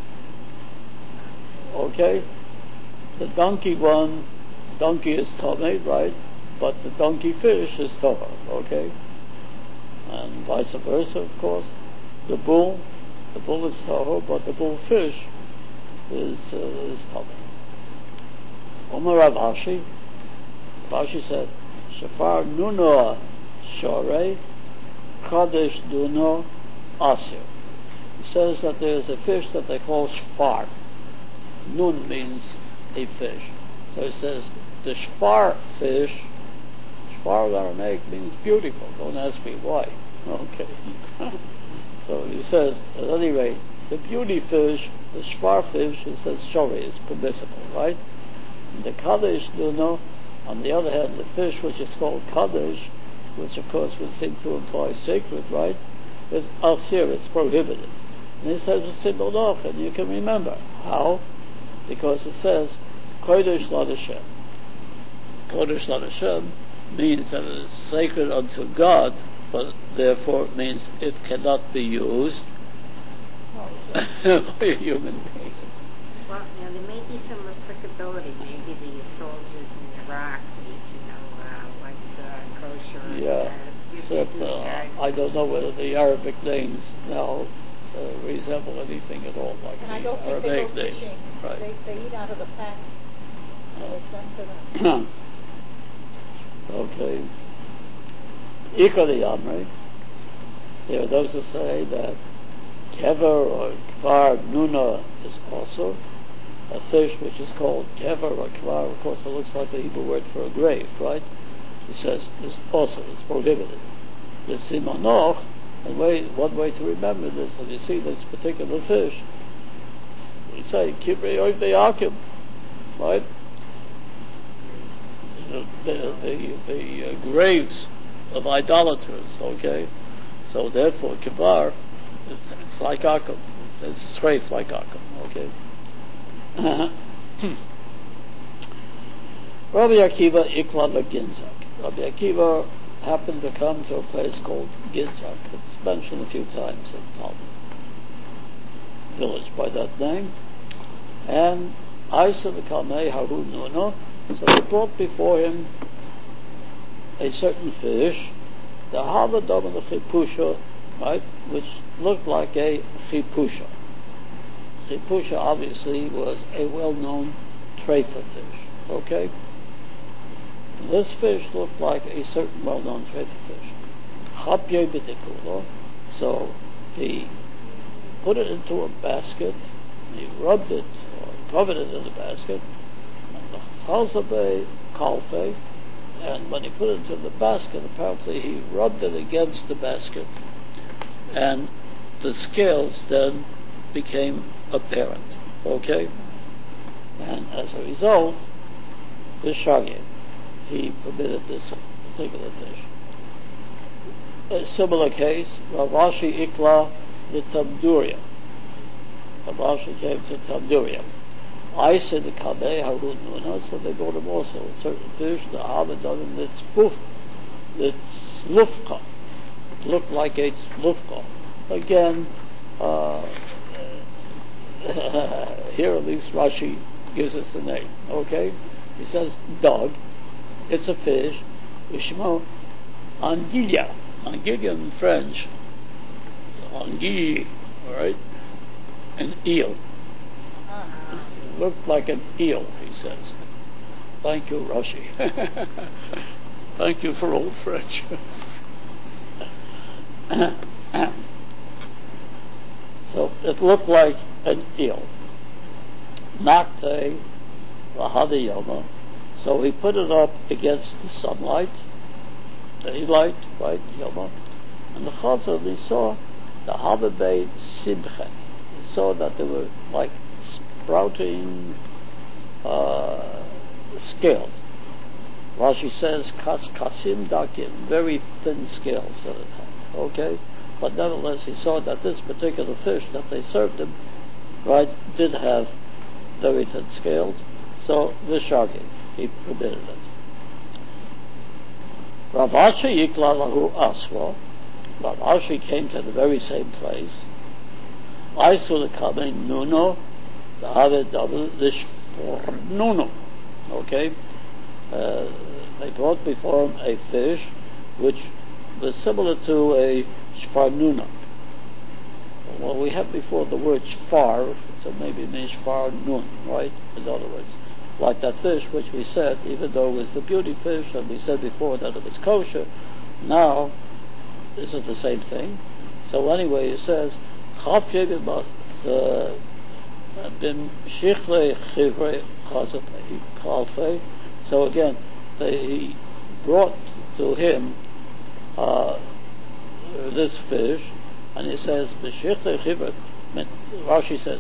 Okay? The donkey is tomei, right? But the donkey fish is tahor, okay? And vice versa, of course. The bull is tahor, but the bullfish is tahor. Omar Rav Rashi said, Shafar nuno shorei, kadesh duno asir. He says that there is a fish that they call shfar. Nun means a fish. So he says, the shfar fish, shfar in Aramaic means beautiful. Don't ask me why. Okay. So he says, at any rate, the beauty fish, the shvar fish, he says shori is permissible, right? And the kaddish nuno, on the other hand, the fish which is called kaddish, which of course would seem to imply sacred, right, is asir, it's prohibited. And he says it's simulach, and you can remember. How? Because it says, kodesh la Hashem. Kodesh la Hashem means that it is sacred unto God, but therefore it means it cannot be used by a human being. Well, now there may be some applicability. Maybe the soldiers in Iraq need to know, like kosher. Yeah, except I don't know whether the Arabic names now resemble anything at all like And I the don't think they Arabic go names. fishing. Right. They eat out of the packs that are sent to them. Okay. Equally, Amri, there are those who say that kever or kvar nuna is also a fish which is called kever or kvar. Of course, it looks like the Hebrew word for a grave, right? He says it's prohibited. The simonoch, and one way to remember this, if you see this particular fish, we say kivrei oiv de'akim, right? The graves of idolaters, okay? So therefore, kibar, it's like akum. It's straight like akum, okay? Rabbi Akiva ikla Ginzak. Rabbi Akiva happened to come to a place called Ginzak. It's mentioned a few times in Talmud. Village by that name. And Isa the Kalmei Harun Nuno. So they brought before him a certain fish, the Havadam and the Chipusha, right, which looked like a Chipusha. Chipusha obviously was a well-known treifa fish, okay? This fish looked like a certain well-known treifa fish. Chapye b'tikulo, so he put it into a basket, he rubbed it, or covered it in the basket, Chalzabe kalfe, and when he put it into the basket, apparently he rubbed it against the basket, and the scales then became apparent. Okay? And as a result, Bishagye, he permitted this particular fish. A similar case, Rav Ashi Ikla the Tabduria. Rav Ashi came to Tabduria. I said the Kabeh Harun Nuna, so they brought him also a certain fish, the Havadam, it's Lufka. It looked like a Lufka. Again, here at least Rashi gives us the name, okay? He says dog, it's a fish, Ishmo Anguilla. Anguilla in French, Anguille, alright? An eel. Looked like an eel, he says. Thank you, Rashi. Thank you for old French. So it looked like an eel. Nakte Rahadiyama. So he put it up against the sunlight, daylight, right, Yama. And the Chazal, he saw the Havabei Simche. He saw that they were like sprouting scales. Rashi says kasim dakim, very thin scales that it had. Okay, but nevertheless he saw that this particular fish that they served him, right, did have very thin scales. So vishagi, he permitted it. Rav Ashi yikla lahu aswa. Rav Ashi came to the very same place. I saw the coming nuno. The Haved double this for Nuno. Okay? They brought before him a fish which was similar to a Shfarnuna. Well, we have before the word Shfar, so maybe it means Shfar Nun, right? In other words, like that fish which we said, even though it was the beauty fish, and we said before that it was kosher, now, this is the same thing. So anyway, it says, so again, they brought to him this fish, And he says, Rashi says,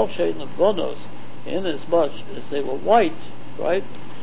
in as much as they were white, right?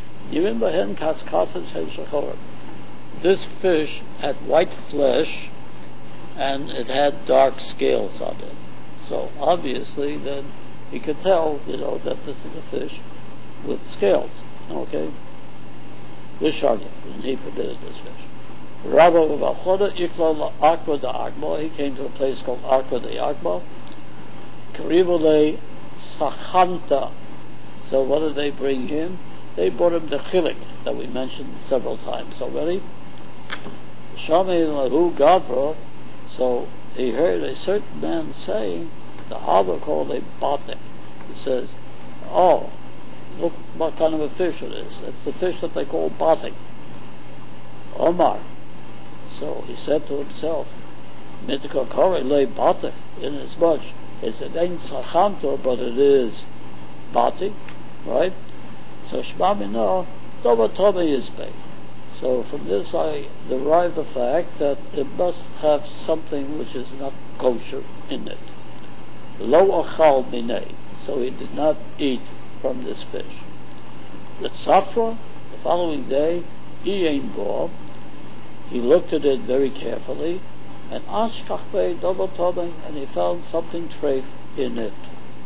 This fish had white flesh and it had dark scales on it. So obviously then you could tell, that this is a fish with scales. Okay? This Sharya, and he permitted this fish. Rabba Vachoda Ikla Akra da Agma, he came to a place called Akra da Agma. Karibole Sachanta. So what did they bring him? They brought him the chilik that we mentioned several times already. Shamei Lahu Gavra. So he heard a certain man saying, the harbor called a batek. He says, oh, look what kind of a fish it is. It's the fish that they call batek. Omar. So he said to himself, Mitika Kore le batek, in as much as it ain't sachanto, but it is batek, right? So Shmamino, Dova Tobe Yizbeh. So from this I derive the fact that it must have something which is not kosher in it. Lo achal minei. So he did not eat from this fish. The tzafra, the following day, Iyein Bo, he looked at it very carefully, and Ashkachbe Dova Tobe, and he found something treif in it.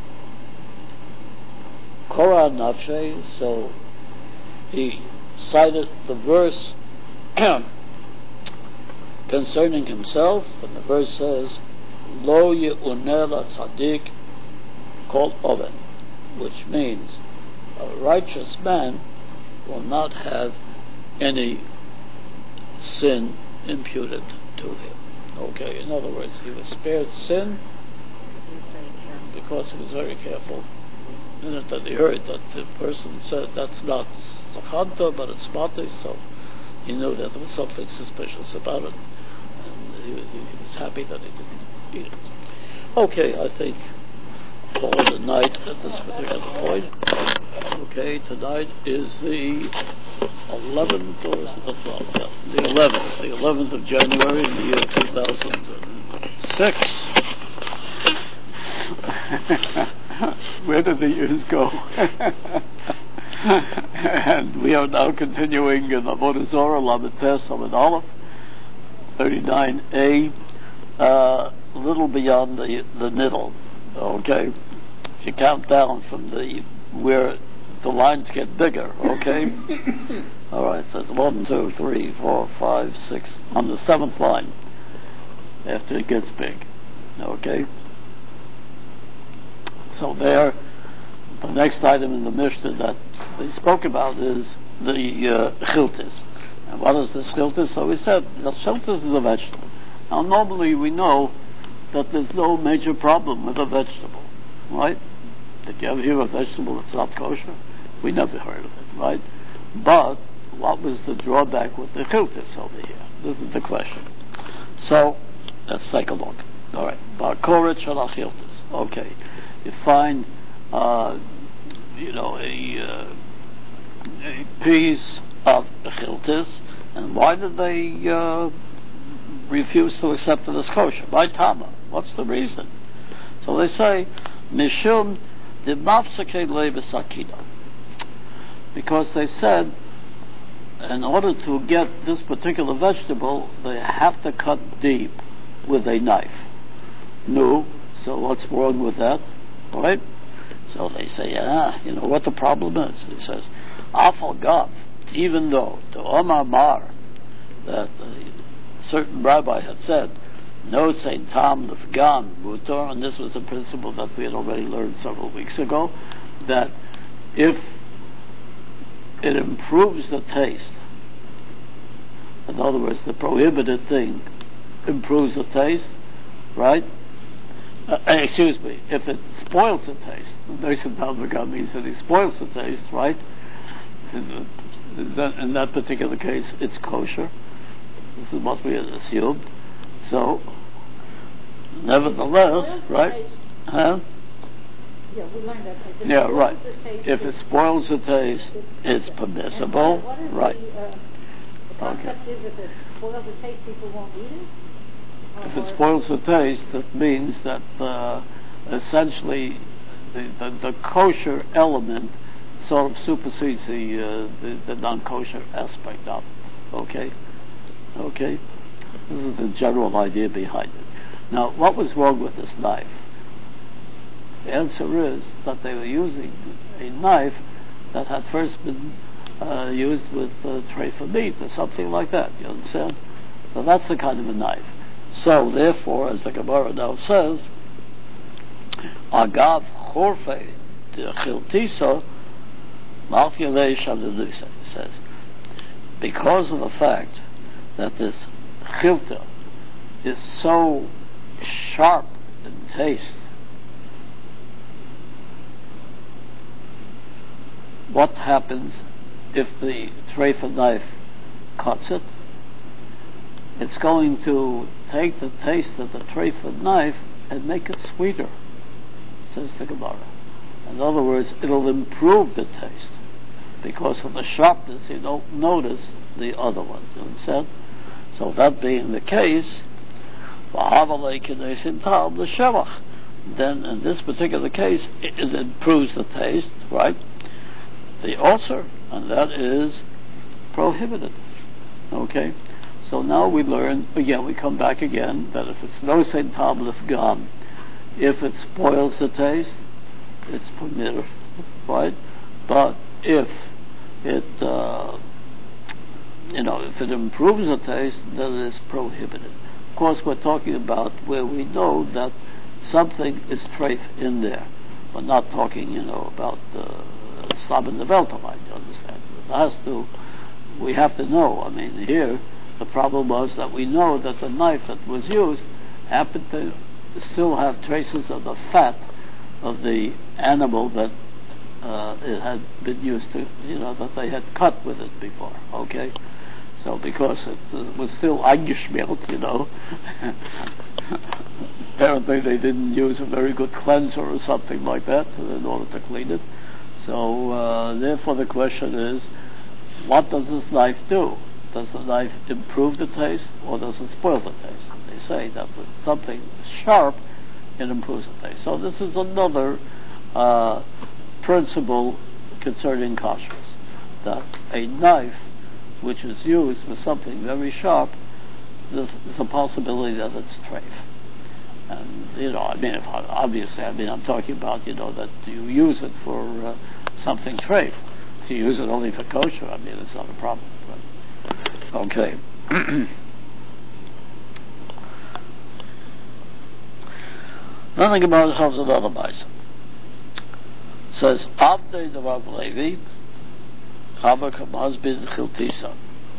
Korah Nafshe, so he cited the verse concerning himself, and the verse says, Lo ye'unela tzaddik kol oven, which means a righteous man will not have any sin imputed to him. Okay, in other words, he was spared sin because he was very careful. The minute that he heard that the person said that's not Zachanta, but it's Mate, so he knew that there was something suspicious about it, and he was happy that he didn't eat it. Okay, I think call it a night at this particular point. Okay, tonight is the 11th, or is it the 12th? Yeah, the 11th of January in the year 2006. Where did the years go? And we are now continuing in Avodah Zorah, Lamed Tes, Lamed Aleph, 39a, a little beyond the middle. Okay, if you count down from where the lines get bigger. Okay, all right. So it's 1, 2, 3, 4, 5, 6 on the 7th line after it gets big. Okay. So there, the next item in the Mishnah that they spoke about is the chiltis. And what is the chiltis? So we said the chiltis is a vegetable. Now normally we know that there's no major problem with a vegetable, right? Did you ever hear of a vegetable that's not kosher? We never heard of it, right? But what was the drawback with the chiltis over here? This is the question. So let's take a look. All right, Barkoret Shalach Chiltis. Okay. You find, a piece of chiltis, and why did they refuse to accept it as kosher? By Tama. What's the reason? So they say, Mishum de mafsakei lebesakina, because they said, in order to get this particular vegetable, they have to cut deep with a knife. No, so what's wrong with that? Right? So they say, you know what the problem is? He says, Afal Gav, even though the Omar Mar, that a certain rabbi had said, no Saint Tam Nefgan Mutar, and this was a principle that we had already learned several weeks ago, that if it improves the taste, in other words, the prohibited thing improves the taste, right? If it spoils the taste, he said he spoils the taste, right? In that particular case, it's kosher. This is what we had assumed. So, nevertheless, right? Huh? Yeah, we learned that. Yeah, right. If it spoils the taste, it's permissible, right? The concept is if it spoils the taste, people won't eat it? If it spoils the taste, it means that essentially the kosher element sort of supersedes the non-kosher aspect of it. Okay? This is the general idea behind it. Now, what was wrong with this knife? The answer is that they were using a knife that had first been used with treifa meat or something like that. You understand? So that's the kind of a knife. So, therefore, as the Gemara now says, Agav chorfei chiltisa malchilei shamdelusa. It says, because of the fact that this chilta is so sharp in taste, what happens if the treifa knife cuts it? It's going to take the taste of the treifa knife and make it sweeter, says the Gemara. In other words, it'll improve the taste. Because of the sharpness, you don't notice the other one. You understand? So that being the case, then in this particular case, it improves the taste, right? The ulcer, and that is prohibited. Okay? So now we learn, again, we come back again, that if it's no St. Tablet gum, if it spoils the taste, it's permitted, right? But if it, if it improves the taste, then it is prohibited. Of course, we're talking about where we know that something is treif in there. We're not talking, about slab in the Weltamite, you understand? We have to know. I mean, here, the problem was that we know that the knife that was used happened to still have traces of the fat of the animal that it had been used to, that they had cut with it before, okay? So because it was still eingeschmiert, apparently they didn't use a very good cleanser or something like that in order to clean it. So therefore the question is, what does this knife do? Does the knife improve the taste or does it spoil the taste? They say that with something sharp, it improves the taste. So this is another principle concerning kashrus, that a knife which is used with something very sharp, there's a possibility that it's treif. And I'm talking about that you use it for something treif. If you use it only for kosher, it's not a problem. But, okay. Nothing about it has another mice. It says, Avdei the Rav Levi, Chava Kamazbin Chiltisa.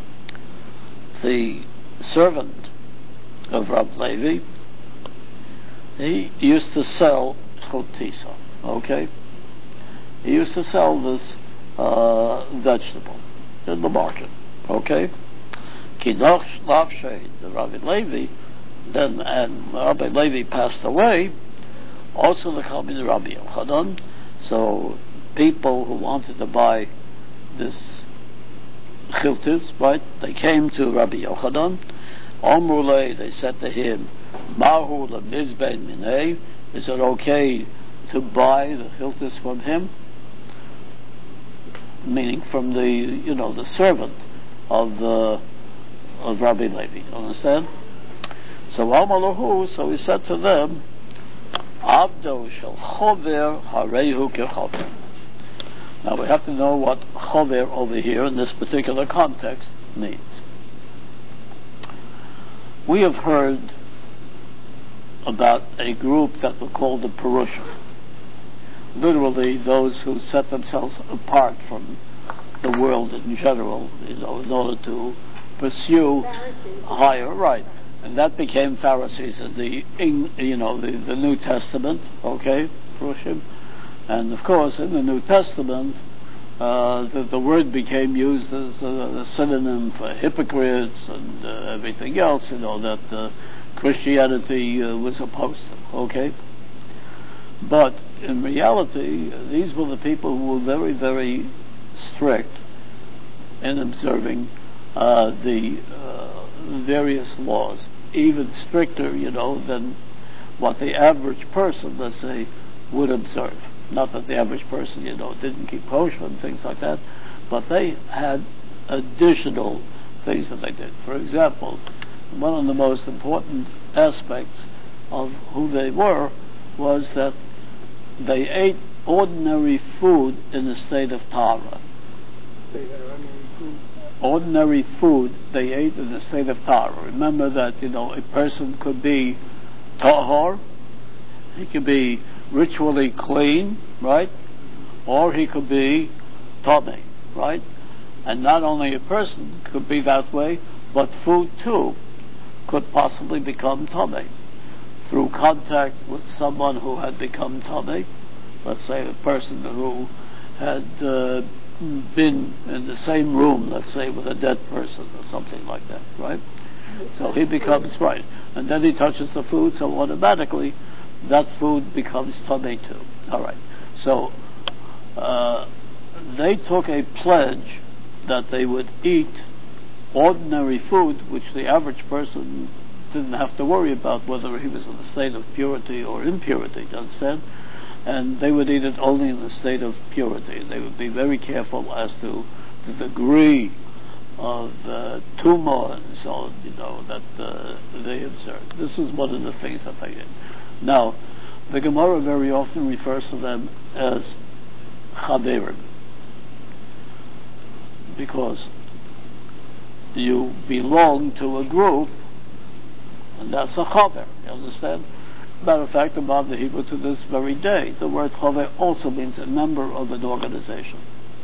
The servant of Rav Levi, he used to sell Chiltisa. Okay? He used to sell this vegetable in the market. Okay? Kinoch Lavshay, the Rabbi Levi, then, and Rabbi Levi passed away, also the Chalmid Rabbi Yochanan. So people who wanted to buy this chiltis, right, they came to Rabbi Yochanan. Omrulei, they said to him, Mahu lemizbein minei, is it okay to buy the chiltis from him? Meaning from the servant of Rabbi Levi. Understand? So Amalahu, so he said to them, Avdo shel chover harehu kechover. Now we have to know what chover over here in this particular context means. We have heard about a group that were called the Perushim. Literally those who set themselves apart from the world in general, in order to pursue higher, right. And that became Pharisees in the New Testament, okay, Perushim. And of course, in the New Testament, the word became used as a synonym for hypocrites and everything else, that Christianity was opposed to, okay? But in reality, these were the people who were very, very strict in observing the various laws even stricter, than what the average person, let's say, would observe. Not that the average person, didn't keep kosher and things like that, but they had additional things that they did. For example, one of the most important aspects of who they were was that they ate ordinary food in a state of Tara. Ordinary food they ate in a state of Tara. Remember that, a person could be tahor, he could be ritually clean, right? Or he could be tamei, right? And not only a person could be that way, but food too could possibly become tamei through contact with someone who had become tamei. Let's say a person who had been in the same room, let's say, with a dead person or something like that, right? So he becomes right, and then he touches the food, so automatically that food becomes tamei too. All right. So they took a pledge that they would eat ordinary food, which the average person didn't have to worry about whether he was in a state of purity or impurity. Do you understand? And they would eat it only in the state of purity. They would be very careful as to the degree of tumor and so on, that they observed. This is one of the things that they did. Now, the Gemara very often refers to them as chaverim, because you belong to a group, and that's a chaver. You understand? Matter of fact, about the Hebrew to this very day, the word chaver also means a member of an organization.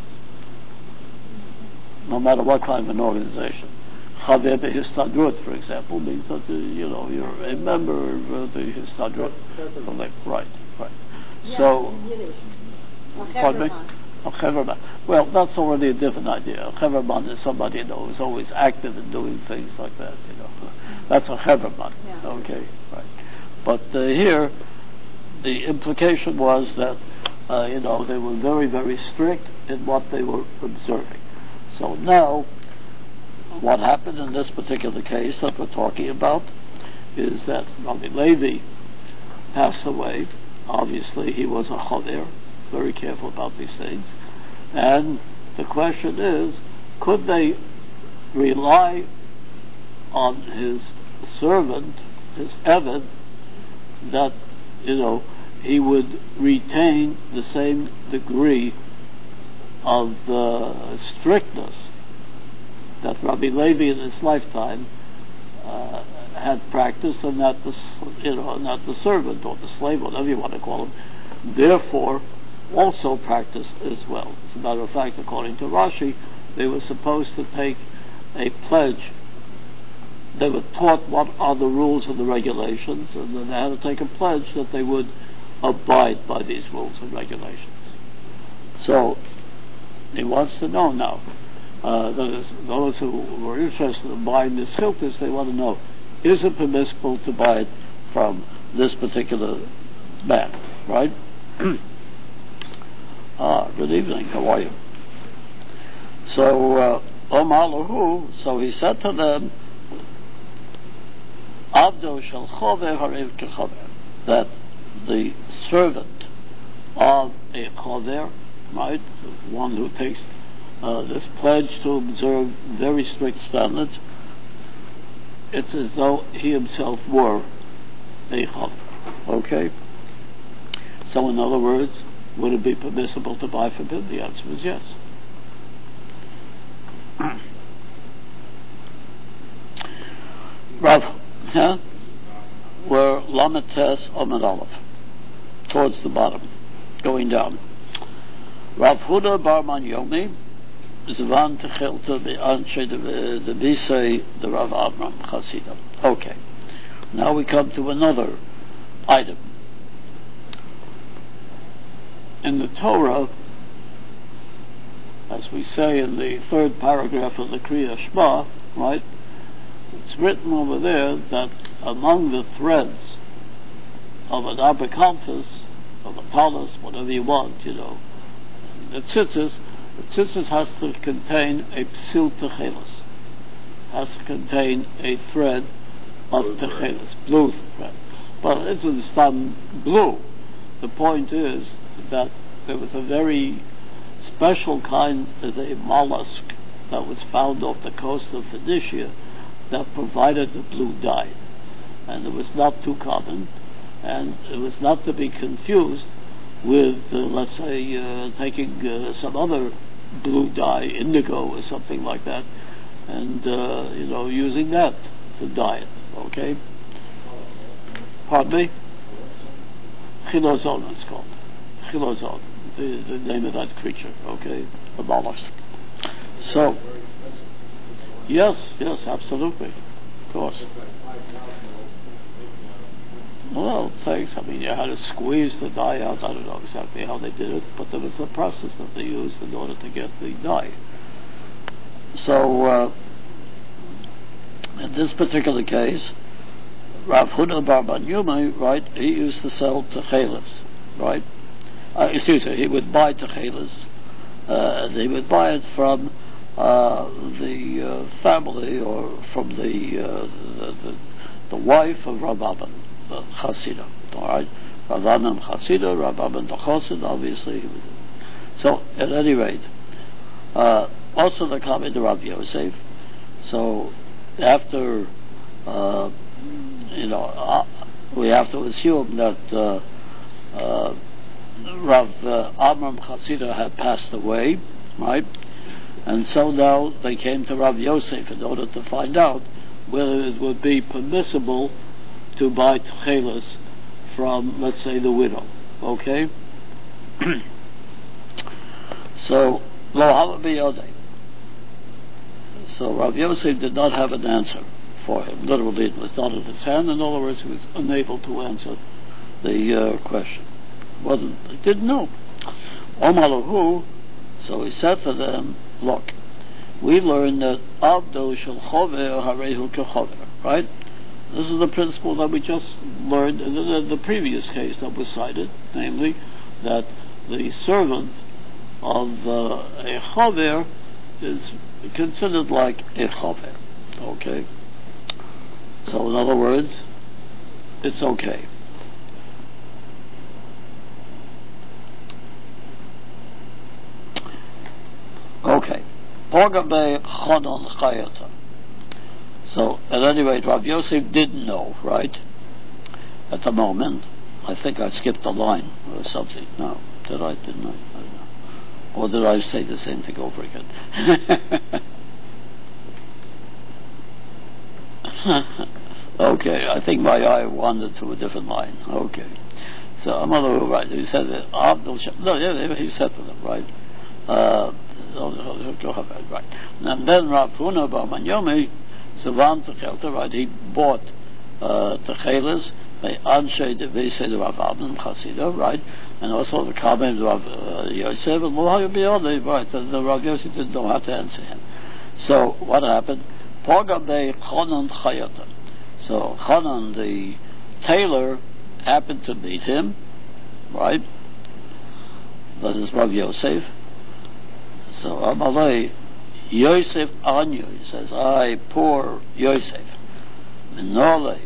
No matter what kind of an organization. Chaver be'histadrut, for example, means that you're a member of the histadrut. Right. So, pardon me? A cheverman. Well, that's already a different idea. A cheverman is somebody who's always active in doing things like that. That's a cheverman. Yeah. Okay, right. But here, the implication was that they were very, very strict in what they were observing. So now, what happened in this particular case that we're talking about is that Rabbi Levi passed away. Obviously, he was a chaver, very careful about these things. And the question is, could they rely on his servant, his eved, that, he would retain the same degree of strictness that Rabbi Levi in his lifetime had practiced, and not the servant or the slave, whatever you want to call him, therefore also practiced as well. As a matter of fact, according to Rashi, they were supposed to take a pledge. They were taught what are the rules and the regulations, and then they had to take a pledge that they would abide by these rules and regulations. So he wants to know now, that is, those who were interested in buying this chilkus, they want to know, is it permissible to buy it from this particular man, right? Good evening, how are you? So, Omar Lahu, so he said to them, Avdo shel chover hariv kechover, that the servant of a chover, right, one who takes this pledge to observe very strict standards, it's as though he himself were a chover. Okay? So in other words, would it be permissible to buy from him? The answer is yes. Rav, we're Lamates Omid Aleph, towards the bottom, going down. Rav Huda Barman Yomi, Zvan Techilta Be'anshe the Bisei, the Rav Amram Chasida. Okay. Now we come to another item. In the Torah, as we say in the third paragraph of the Kriya Shema, right, it's written over there that among the threads of an abakanthus, of a talus, whatever you want, the tzitzis has to contain a psil techeles, has to contain a thread of Techeles, blue thread. But it's some blue. The point is that there was a very special kind of a mollusk that was found off the coast of Phoenicia that provided the blue dye. And it was not too common, and it was not to be confused with, let's say, taking some other blue dye, indigo or something like that, and using that to dye it. Okay. Pardon me. Chilozon it's called. Chilozon, the name of that creature. Okay, the mollusk. So, yes, absolutely, of course. Well, thanks. I mean, you had to squeeze the dye out. I don't know exactly how they did it, but there was a process that they used in order to get the dye. So, in this particular case, Rav Huna bar Yuma, right, he used to sell techeles, right? He would buy techeles, and he would buy it from the family or from the wife of Rav Aban, the Chasida, all right? Rav Aban Chasida, Rav Aban the Chassid, obviously he was. So, at any rate, also the comment of Rav Yosef. So, after we have to assume that Rav Amram Chasida had passed away, right? And so now they came to Rav Yosef in order to find out whether it would be permissible to buy techeles from, let's say, the widow. Okay? So, lo hala biyodei. So Rav Yosef did not have an answer for him. Literally, it was not in his hand. In other words, he was unable to answer the question. He didn't know. Omalahu, so he said to them, look, we learned that Avdo shel chover harehu kechover, right? This is the principle that we just learned in the previous case that was cited, namely that the servant of a chover is considered like a chover. Okay? So in other words, it's okay. Okay. So at any rate, Rav Yosef didn't know, right? At the moment. I think I skipped a line or something. No, didn't I? I don't know. Or did I say the same thing over again? Okay, I think my eye wandered to a different line. Okay. So Amar, right, he said that he said to them, right? Right. And then Rav Huna bar Yomi, Savan Techelta, right, he bought techeles by Anshe de Vesed Rav Aban Chasida, right? And also the comment of Rav Yosef, and right, the Rav Yosef didn't know how to answer him. So what happened? Pogabe Chonon Chayata. So Chonon, the tailor, happened to meet him, right? That is Rav Yosef. So Amalei Yosef Anyu, he says, I, poor Yosef, Menole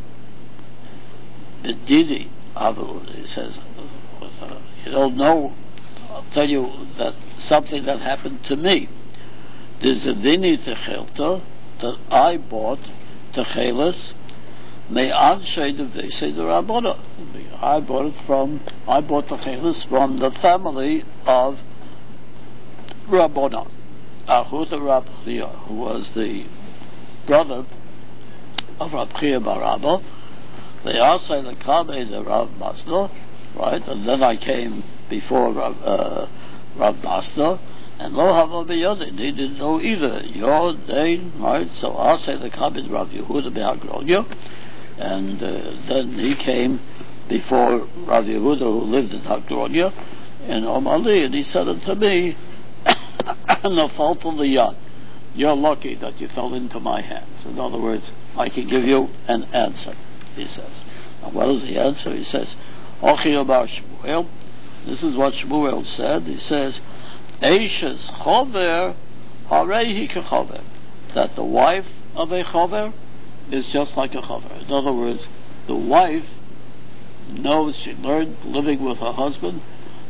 Bedidi Avu, he says, you don't know, I'll tell you that something that happened to me. There's a Vini Techelta that I bought techeles. May anshe the Vesed Rabbona. I bought techeles from the family of Rabbona, Achut Rab Chia, who was the brother of Rab Chia bar Abba. They asked the Kabe the Rav Masna, right? And then I came before Rav Masna, and lo hava biyodin, he didn't know either. Yod, Dain, right? So I say the Kabe the Rav Yehuda beHagronia, and then he came before Rav Yehuda, who lived in Hagronia, in Omali, and he said unto me, the fault of the yad. You're lucky that you fell into my hands. In other words, I can give you an answer, he says. And what is the answer? He says, Ochi Obar Shmuel. This is what Shmuel said. He says, Eishes chover harehi kechover. That the wife of a chover is just like a chaver. In other words, the wife knows, she learned living with her husband,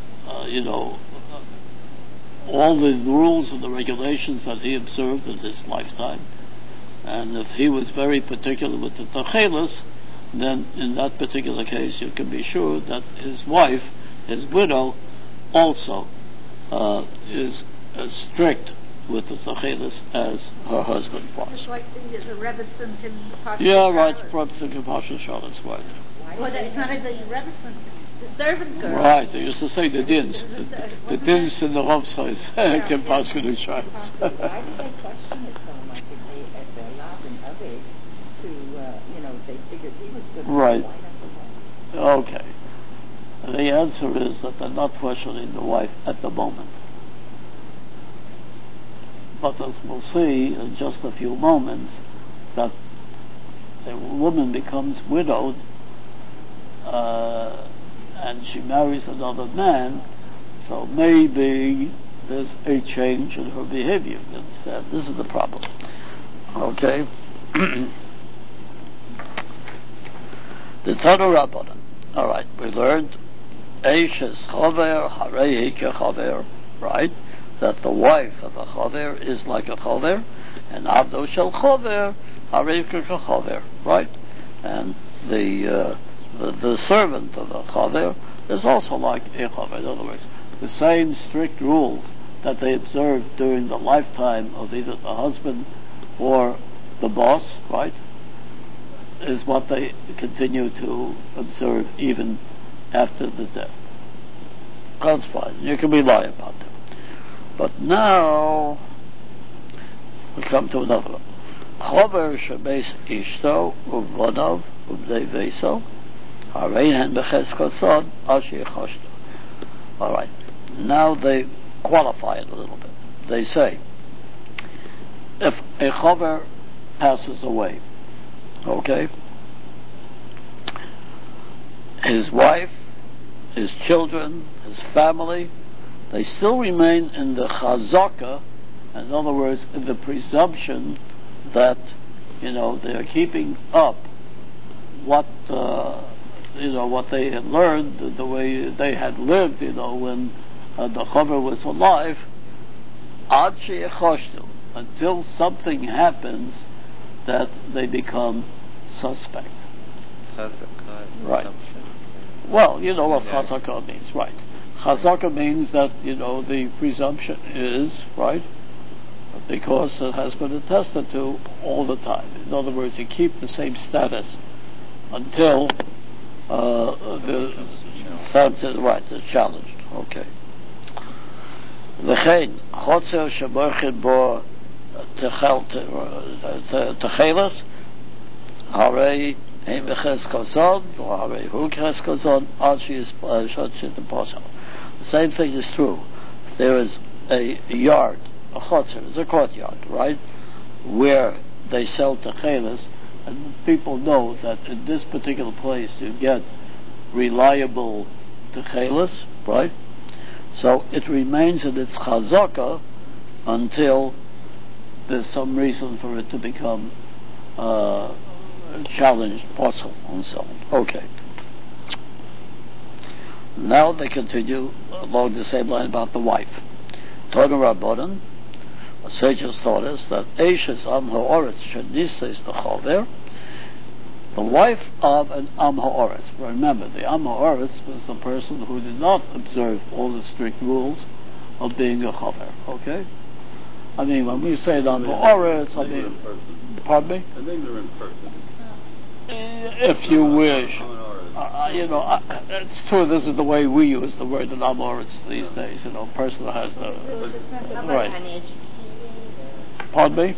all the rules and the regulations that he observed in his lifetime. And if he was very particular with the tachelis, then in that particular case you can be sure that his wife, his widow, also is as strict with the tachelis as her husband was. It's like the Rebbetzin in the Parsha. Yeah, right, Rebbetzin in Parsha Shabbos, right. Well, it's not the Rebbetzin, the servant girl. Right, they used to say the dins. The dins in the Rovschais, in Parsha Shabbos. Why did they question it so much if they allowed him others to, they figured he was good? Right. Why not the wife? Okay. The answer is that they're not questioning the wife at the moment. But as we'll see in just a few moments, that the woman becomes widowed and she marries another man, so maybe there's a change in her behavior. You understand? This is the problem. Okay? The Torah Rabbanan. Alright, we learned Eish is Chaver, Harei Chaver, right? That the wife of a Chaver is like a Chaver, and Abdo Shel Chaver, Harei Chaver, right? And the servant of a Chaver is also like a Chaver. In other words, the same strict rules that they observed during the lifetime of either the husband or the boss, right, is what they continue to observe even after the death. That's fine. You can rely upon them. But now we come to another one. Chaver shebeis ishto uvanav ubnei veiso harein becheskosod al sheyichoshto. All right. Now they qualify it a little bit. They say, if a chaver passes away, okay, his wife, his children, his family, they still remain in the chazaka, in other words, in the presumption that, they're keeping up what they had learned, the way they had lived, when the chaver was alive, ad sheyechoshtu, until something happens that they become suspect. Chazakah is Right. assumption. Well, you know what chazakah means, right? Chazakah means that, the presumption is, right, because it has been attested to all the time. In other words, you keep the same status until the challenged. Okay. V'chein, chotzer sheborchet bo techelas, harei ein b'cheskazon, or harei hu cheskazon, ad she'yishot the posel. The same thing is true. There is a yard, a chotzer, is a courtyard, right, where they sell techelas, and people know that in this particular place you get reliable techelas, right? So it remains in its chazaka until there's some reason for it to become challenged, possible, and so on. Okay. Now they continue along the same line about the wife. Torah Rabbanan, the sages taught us that Eishes Am Ha'oretz Shenises the Chaver, the wife of an Am Ha'oretz. Remember, the Am Ha'oretz was the person who did not observe all the strict rules of being a Chaver. Okay? I mean, when we say Am Ha'oretz, pardon me? An ignorant person. If you wish. It's true, this is the way we use the word Am Ha'oretz these days, person who has no... Right. Pardon me?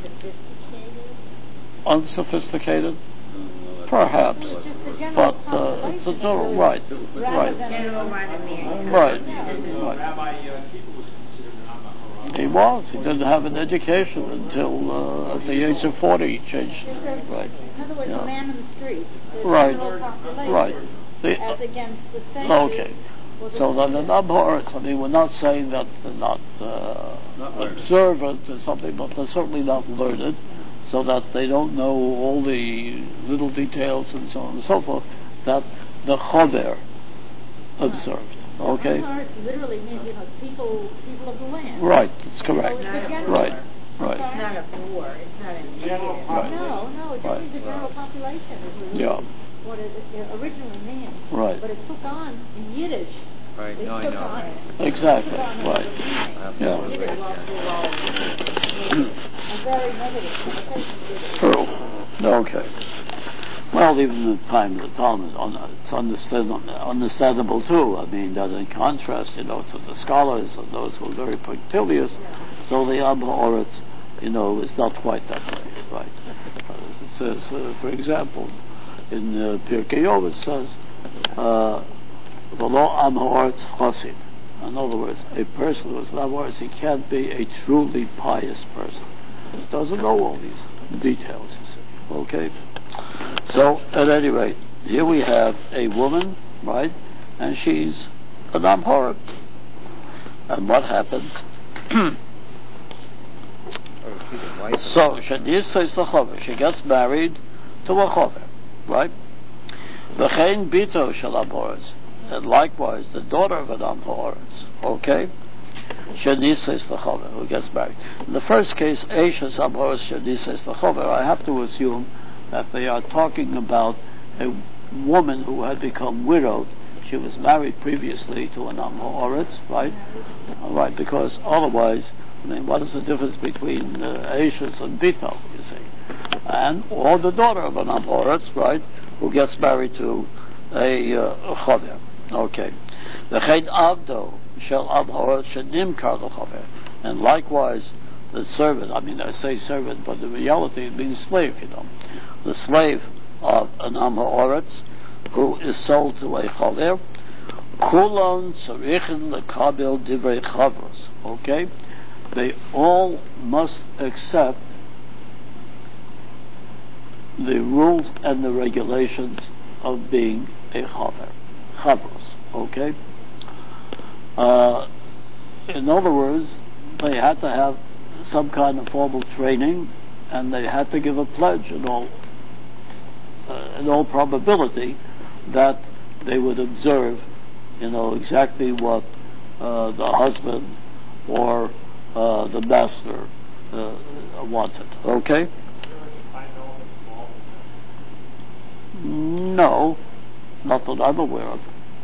Unsophisticated? Perhaps, but it's a general right. Right. Right. Rabbi Kiva was considered an Am Ha'oretz. He was. He didn't have an education until at the age of 40 he changed. Right. In other words, a man in the street. Right. General population, Right. As against the same. Okay. So then the Am Ha'oretz, we're not saying that they're not observant or something, but they're certainly not learned. so that they don't know all the little details and so on and so forth, that the chover observed. Okay? Amharic literally means, people of the land. Right, that's correct. Right. It's not a war. It's not a negative. No, it just means the general population is really what it originally means. Right. But it took on in Yiddish. Right, It no, I took know. on- Exactly, it took on right. another meaning. Absolutely. A very negative connotation with it. True. Okay. Well, even in the time of the Talmud, it's understandable too. I mean, that in contrast, to the scholars and those who are very punctilious, so the Am Ha'aretz, is not quite that way, right? As it says, for example, in Pirkei Yov, it says, "V'lo Am Ha'aretz Chosid." In other words, a person who is not Ha'aretz, he can't be a truly pious person. He doesn't know all these details, you see. Okay? So, at any rate, here we have a woman, right? And she's an Amharic. And what happens? So, she gets married to a chover, right? V'chein bito shel Amhoretz, and likewise the daughter of an Amhoretz, okay? Shenises the chover, who gets married. In the first case, Eishes Amhoretz Shenises the chover, I have to assume that they are talking about a woman who had become widowed. She was married previously to an Amhoretz, right? All right, because otherwise, what is the difference between Eishes and Bito, you see? Or the daughter of an Amhoretz, right, who gets married to a chover. Okay. V'chein avdo shel Amhoretz shenimkar l'chover, and likewise the servant. I say servant, but in reality it means slave. The slave of an Amhoretz who is sold to a chover. Kulon tzarichin lekabel divrei chavros. Okay. They all must accept the rules and the regulations of being a chavros, okay? In other words, they had to have some kind of formal training, and they had to give a pledge in all probability that they would observe, exactly what the husband or the master wanted. Okay? No, not that I'm aware of.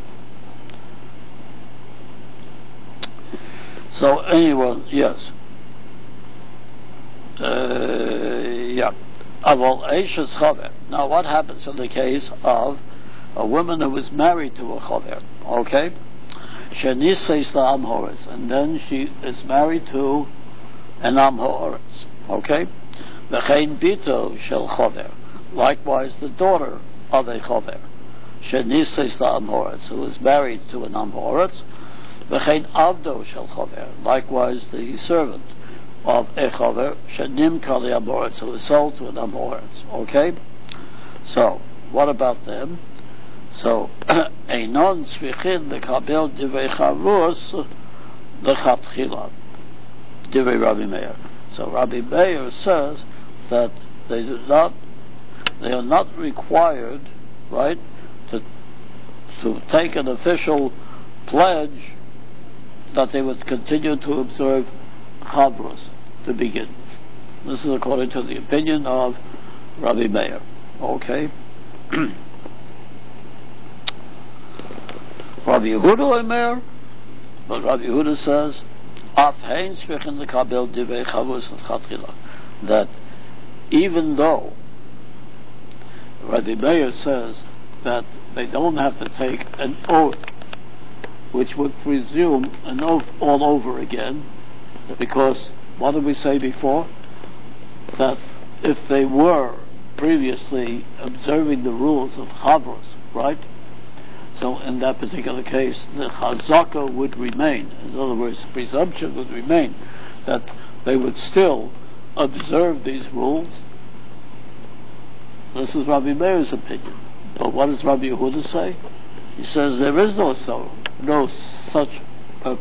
So anyone, yes. Yeah. Now what happens in the case of a woman who is married to a chover? Okay? And then she is married to an Amhoretz. Okay? V'chein bito shel chover. Likewise, the daughter of a chover. Shenises Amhoretz, who is married to an Amhoretz. V'chein avdo shel chover. Likewise, the servant of a chover. Shenimkar l'Amhoretz, who is sold to an Amhoretz. Okay? So, what about them? So, einon tzrichin lekabel divrei chavros lechatchila, divrei Rabbi Meir. So Rabbi Meir says that they are not required, right, to take an official pledge that they would continue to observe chavros to begin with. This is according to the opinion of Rabbi Meir. Okay. Rabbi Yehuda Omer, but Rabbi Yehuda says, that even though Rabbi Meir says that they don't have to take an oath, which would presume an oath all over again, because what did we say before? That if they were previously observing the rules of Chavros, right? So in that particular case, the chazaka would remain. In other words, the presumption would remain that they would still observe these rules. This is Rabbi Meir's opinion. But what does Rabbi Yehuda say? He says there is no such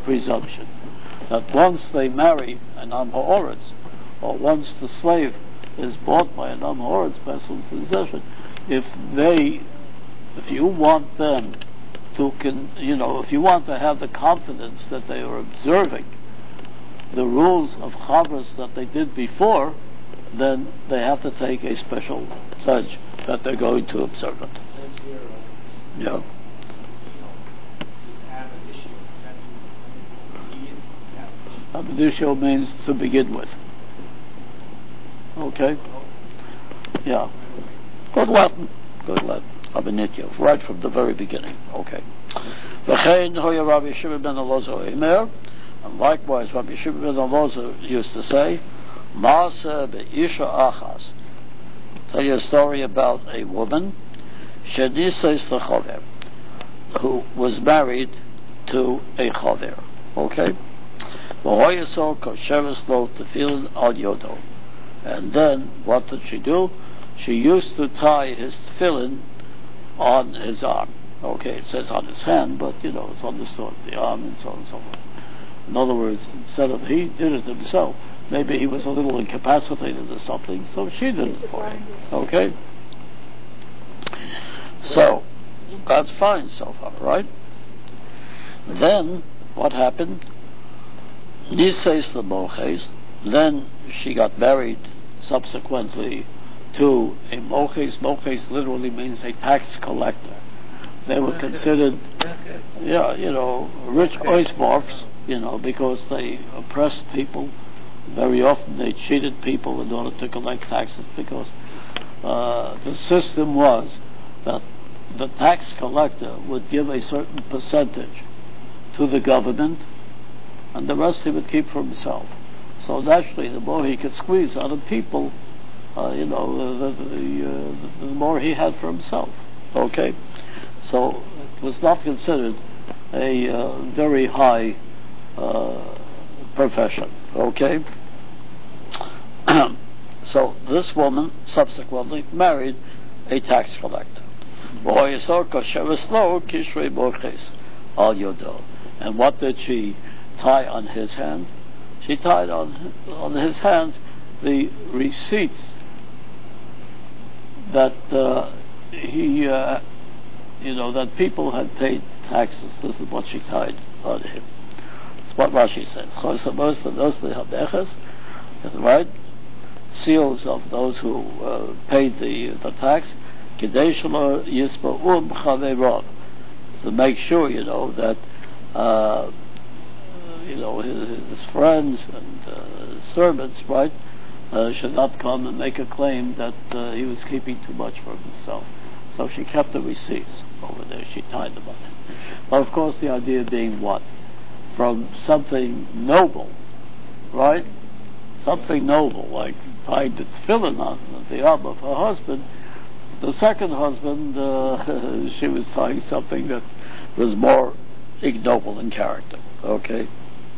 presumption. That once they marry an Amhoretz, or once the slave is bought by an Amor, it's personal possession. If you want them to, if you want to have the confidence that they are observing the rules of Chavras that they did before, then they have to take a special pledge that they're going to observe it. Yeah. Ab initio means to begin with. Okay? Yeah. Good Latin. Ab initio. Right from the very beginning. Okay. V'chein hoya Rabbi Shimon ben Elazar Omer, and likewise Rabbi Shimon ben Elazar used to say, Maaseh be'isha achas. Tell you a story about a woman, shenises lechover, who was married to a chover. Okay? V'hoyasol kosheres lo tefillin al yodo. And then, what did she do? She used to tie his tefillin on his arm. Okay, it says on his hand, but it's understood, the arm and so on and so forth. In other words, instead of he did it himself, maybe he was a little incapacitated or something, so she did it for him. Okay? So, that's fine so far, right? Then, what happened? Nises lemoches. Then she got married subsequently to a moches. Moches literally means a tax collector. They were considered, rich oismorphs, because they oppressed people. Very often they cheated people in order to collect taxes, because the system was that the tax collector would give a certain percentage to the government, and the rest he would keep for himself. So naturally, the more he could squeeze out of people, the more he had for himself. Okay? So it was not considered a very high profession. Okay? So this woman subsequently married a tax collector. And what did she tie on his hands? She tied on his hands the receipts that that people had paid taxes. This is what she tied on him. That's what Rashi says. Right? Seals of those who paid the tax. To make sure, that his friends and his servants, right, should not come and make a claim that he was keeping too much for himself. So she kept the receipts over there. She tied them on it. But of course, the idea being what? From something noble, right? Something noble, like tying the tefillin on the arm of her husband. The second husband, she was tying something that was more ignoble in character. Okay?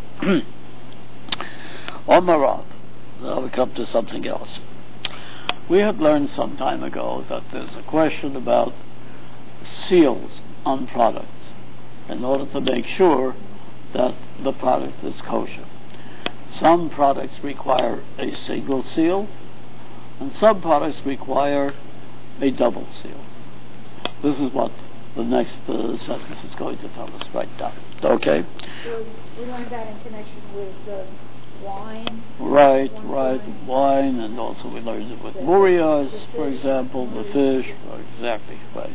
Omarav. Now we come to something else. We had learned some time ago that there's a question about seals on products in order to make sure that the product is kosher. Some products require a single seal, and some products require a double seal. This is what the next sentence is going to tell us right now. Okay? So we learned that in connection with wine. Right, wine, and also we learned it with murias, for example, the fish. Exactly, right.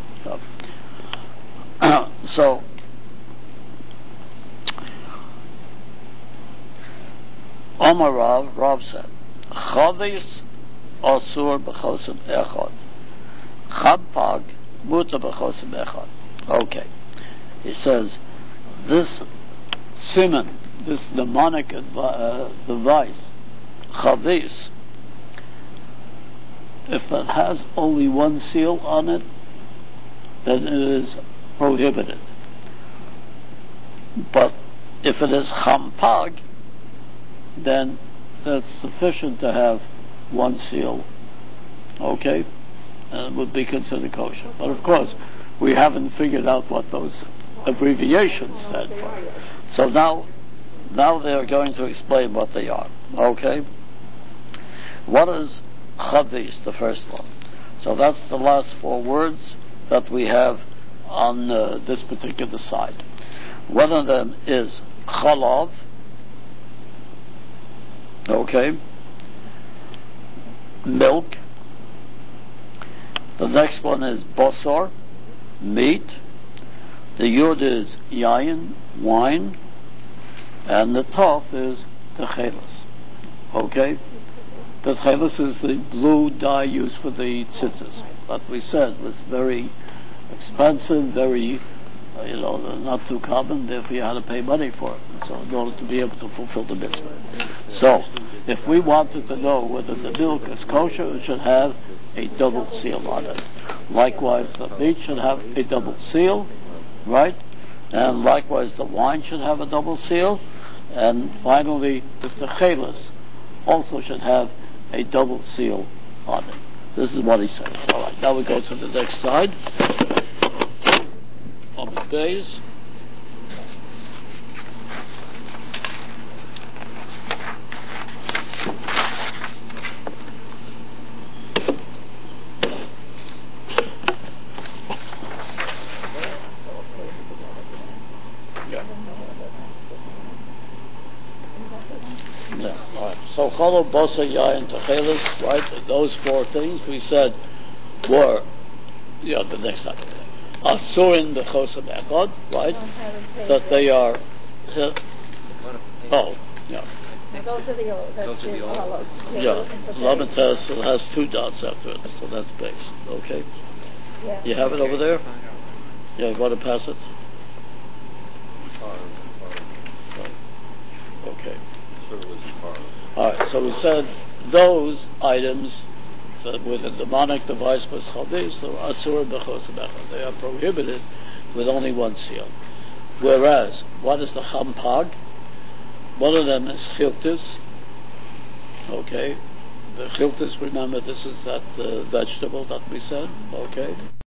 So, Omar Rav said, Chavis asur b'chosim echad, Champag muta b'chosim echad. Okay, he says this siman, this mnemonic device, Chavis, if it has only one seal on it, then it is prohibited. But if it is Champag, then that's sufficient to have one seal. Okay? And it would be considered kosher. But of course, we haven't figured out what those abbreviations stand for. So now they're going to explain what they are. Okay? What is Chavis, the first one. So that's the last 4 words that we have on this particular side. One of them is Chalav, okay, milk. The next one is Bosor, meat. The Yud is Yayin, wine. And the Tov is Techelis, okay? The Techelis is the blue dye used for the tzitzis. That we said was very expensive, very, not too common, therefore you had to pay money for it. So in order to be able to fulfill the mitzvah. So, if we wanted to know whether the milk is kosher, it should have a double seal on it. Likewise, the meat should have a double seal, right? And likewise, the wine should have a double seal. And finally, the Techelis also should have a double seal on it. This is what he said. All right, now we go to the next side of the days. So Chalav, Bosor, Yayin, Techelis, right? Those 4 things we said were, the next time. Asurin b'chosam echad, right? That they are. Those are the old. That's the old. Lamentes has 2 dots after it, so that's base. Okay. Yeah. You have it over there? Yeah, you want to pass it? Okay. Alright, so we said those items with a demonic device was chavis, so asur b'chosam echad. They are prohibited with only 1 seal. Whereas, what is the champag? One of them is chiltis. Okay. The chiltis, remember, this is that vegetable that we said. Okay.